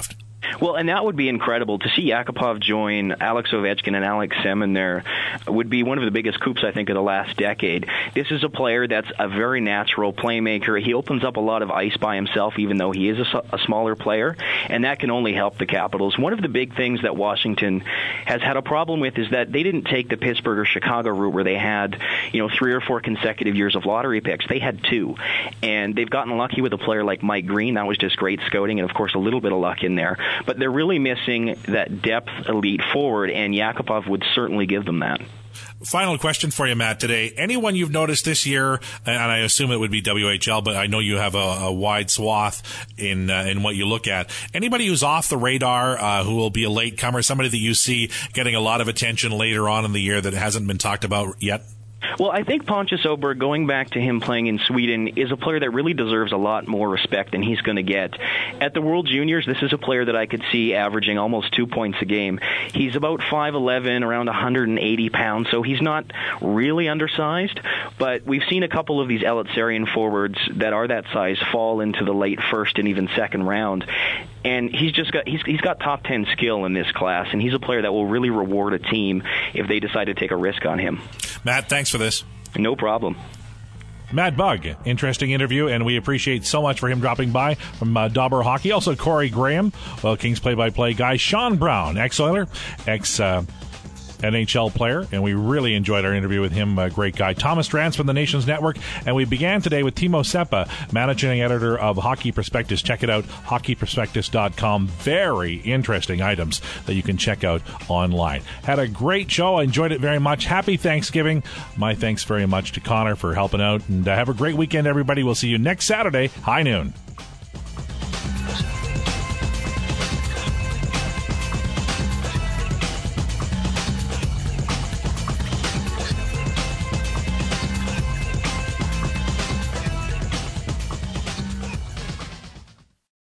Well, and that would be incredible. To see Yakupov join Alex Ovechkin and Alex Semin there would be one of the biggest coups, I think, of the last decade. This is a player that's a very natural playmaker. He opens up a lot of ice by himself, even though he is a smaller player, and that can only help the Capitals. One of the big things that Washington has had a problem with is that they didn't take the Pittsburgh or Chicago route where they had, 3 or 4 consecutive years of lottery picks. They had 2, and they've gotten lucky with a player like Mike Green. That was just great scouting, and of course a little bit of luck in there. But they're really missing that depth elite forward, and Yakupov would certainly give them that. Final question for you, Matt, today. Anyone you've noticed this year, and I assume it would be WHL, but I know you have a wide swath in what you look at. Anybody who's off the radar, who will be a late comer, somebody that you see getting a lot of attention later on in the year that hasn't been talked about yet? Well, I think Pontus Åberg, going back to him playing in Sweden, is a player that really deserves a lot more respect than he's going to get. At the World Juniors, this is a player that I could see averaging almost 2 points a game. He's about 5'11", around 180 pounds, so he's not really undersized, but we've seen a couple of these Elitserian forwards that are that size fall into the late first and even second round. And he's got top 10 skill in this class, and he's a player that will really reward a team if they decide to take a risk on him. Matt, thanks for this. No problem. Matt Bugg, interesting interview, and we appreciate so much for him dropping by from Dobber Hockey. Also, Corey Graham, Kings play-by-play guy. Sean Brown, ex-Oiler, NHL player, and we really enjoyed our interview with him. A great guy. Thomas Drance from the Nations Network, and we began today with Timo Seppa, managing editor of Hockey Prospectus. Check it out, hockeyprospectus.com. Very interesting items that you can check out online. Had a great show. I enjoyed it very much. Happy Thanksgiving. My thanks very much to Connor for helping out, and have a great weekend, everybody. We'll see you next Saturday, high noon.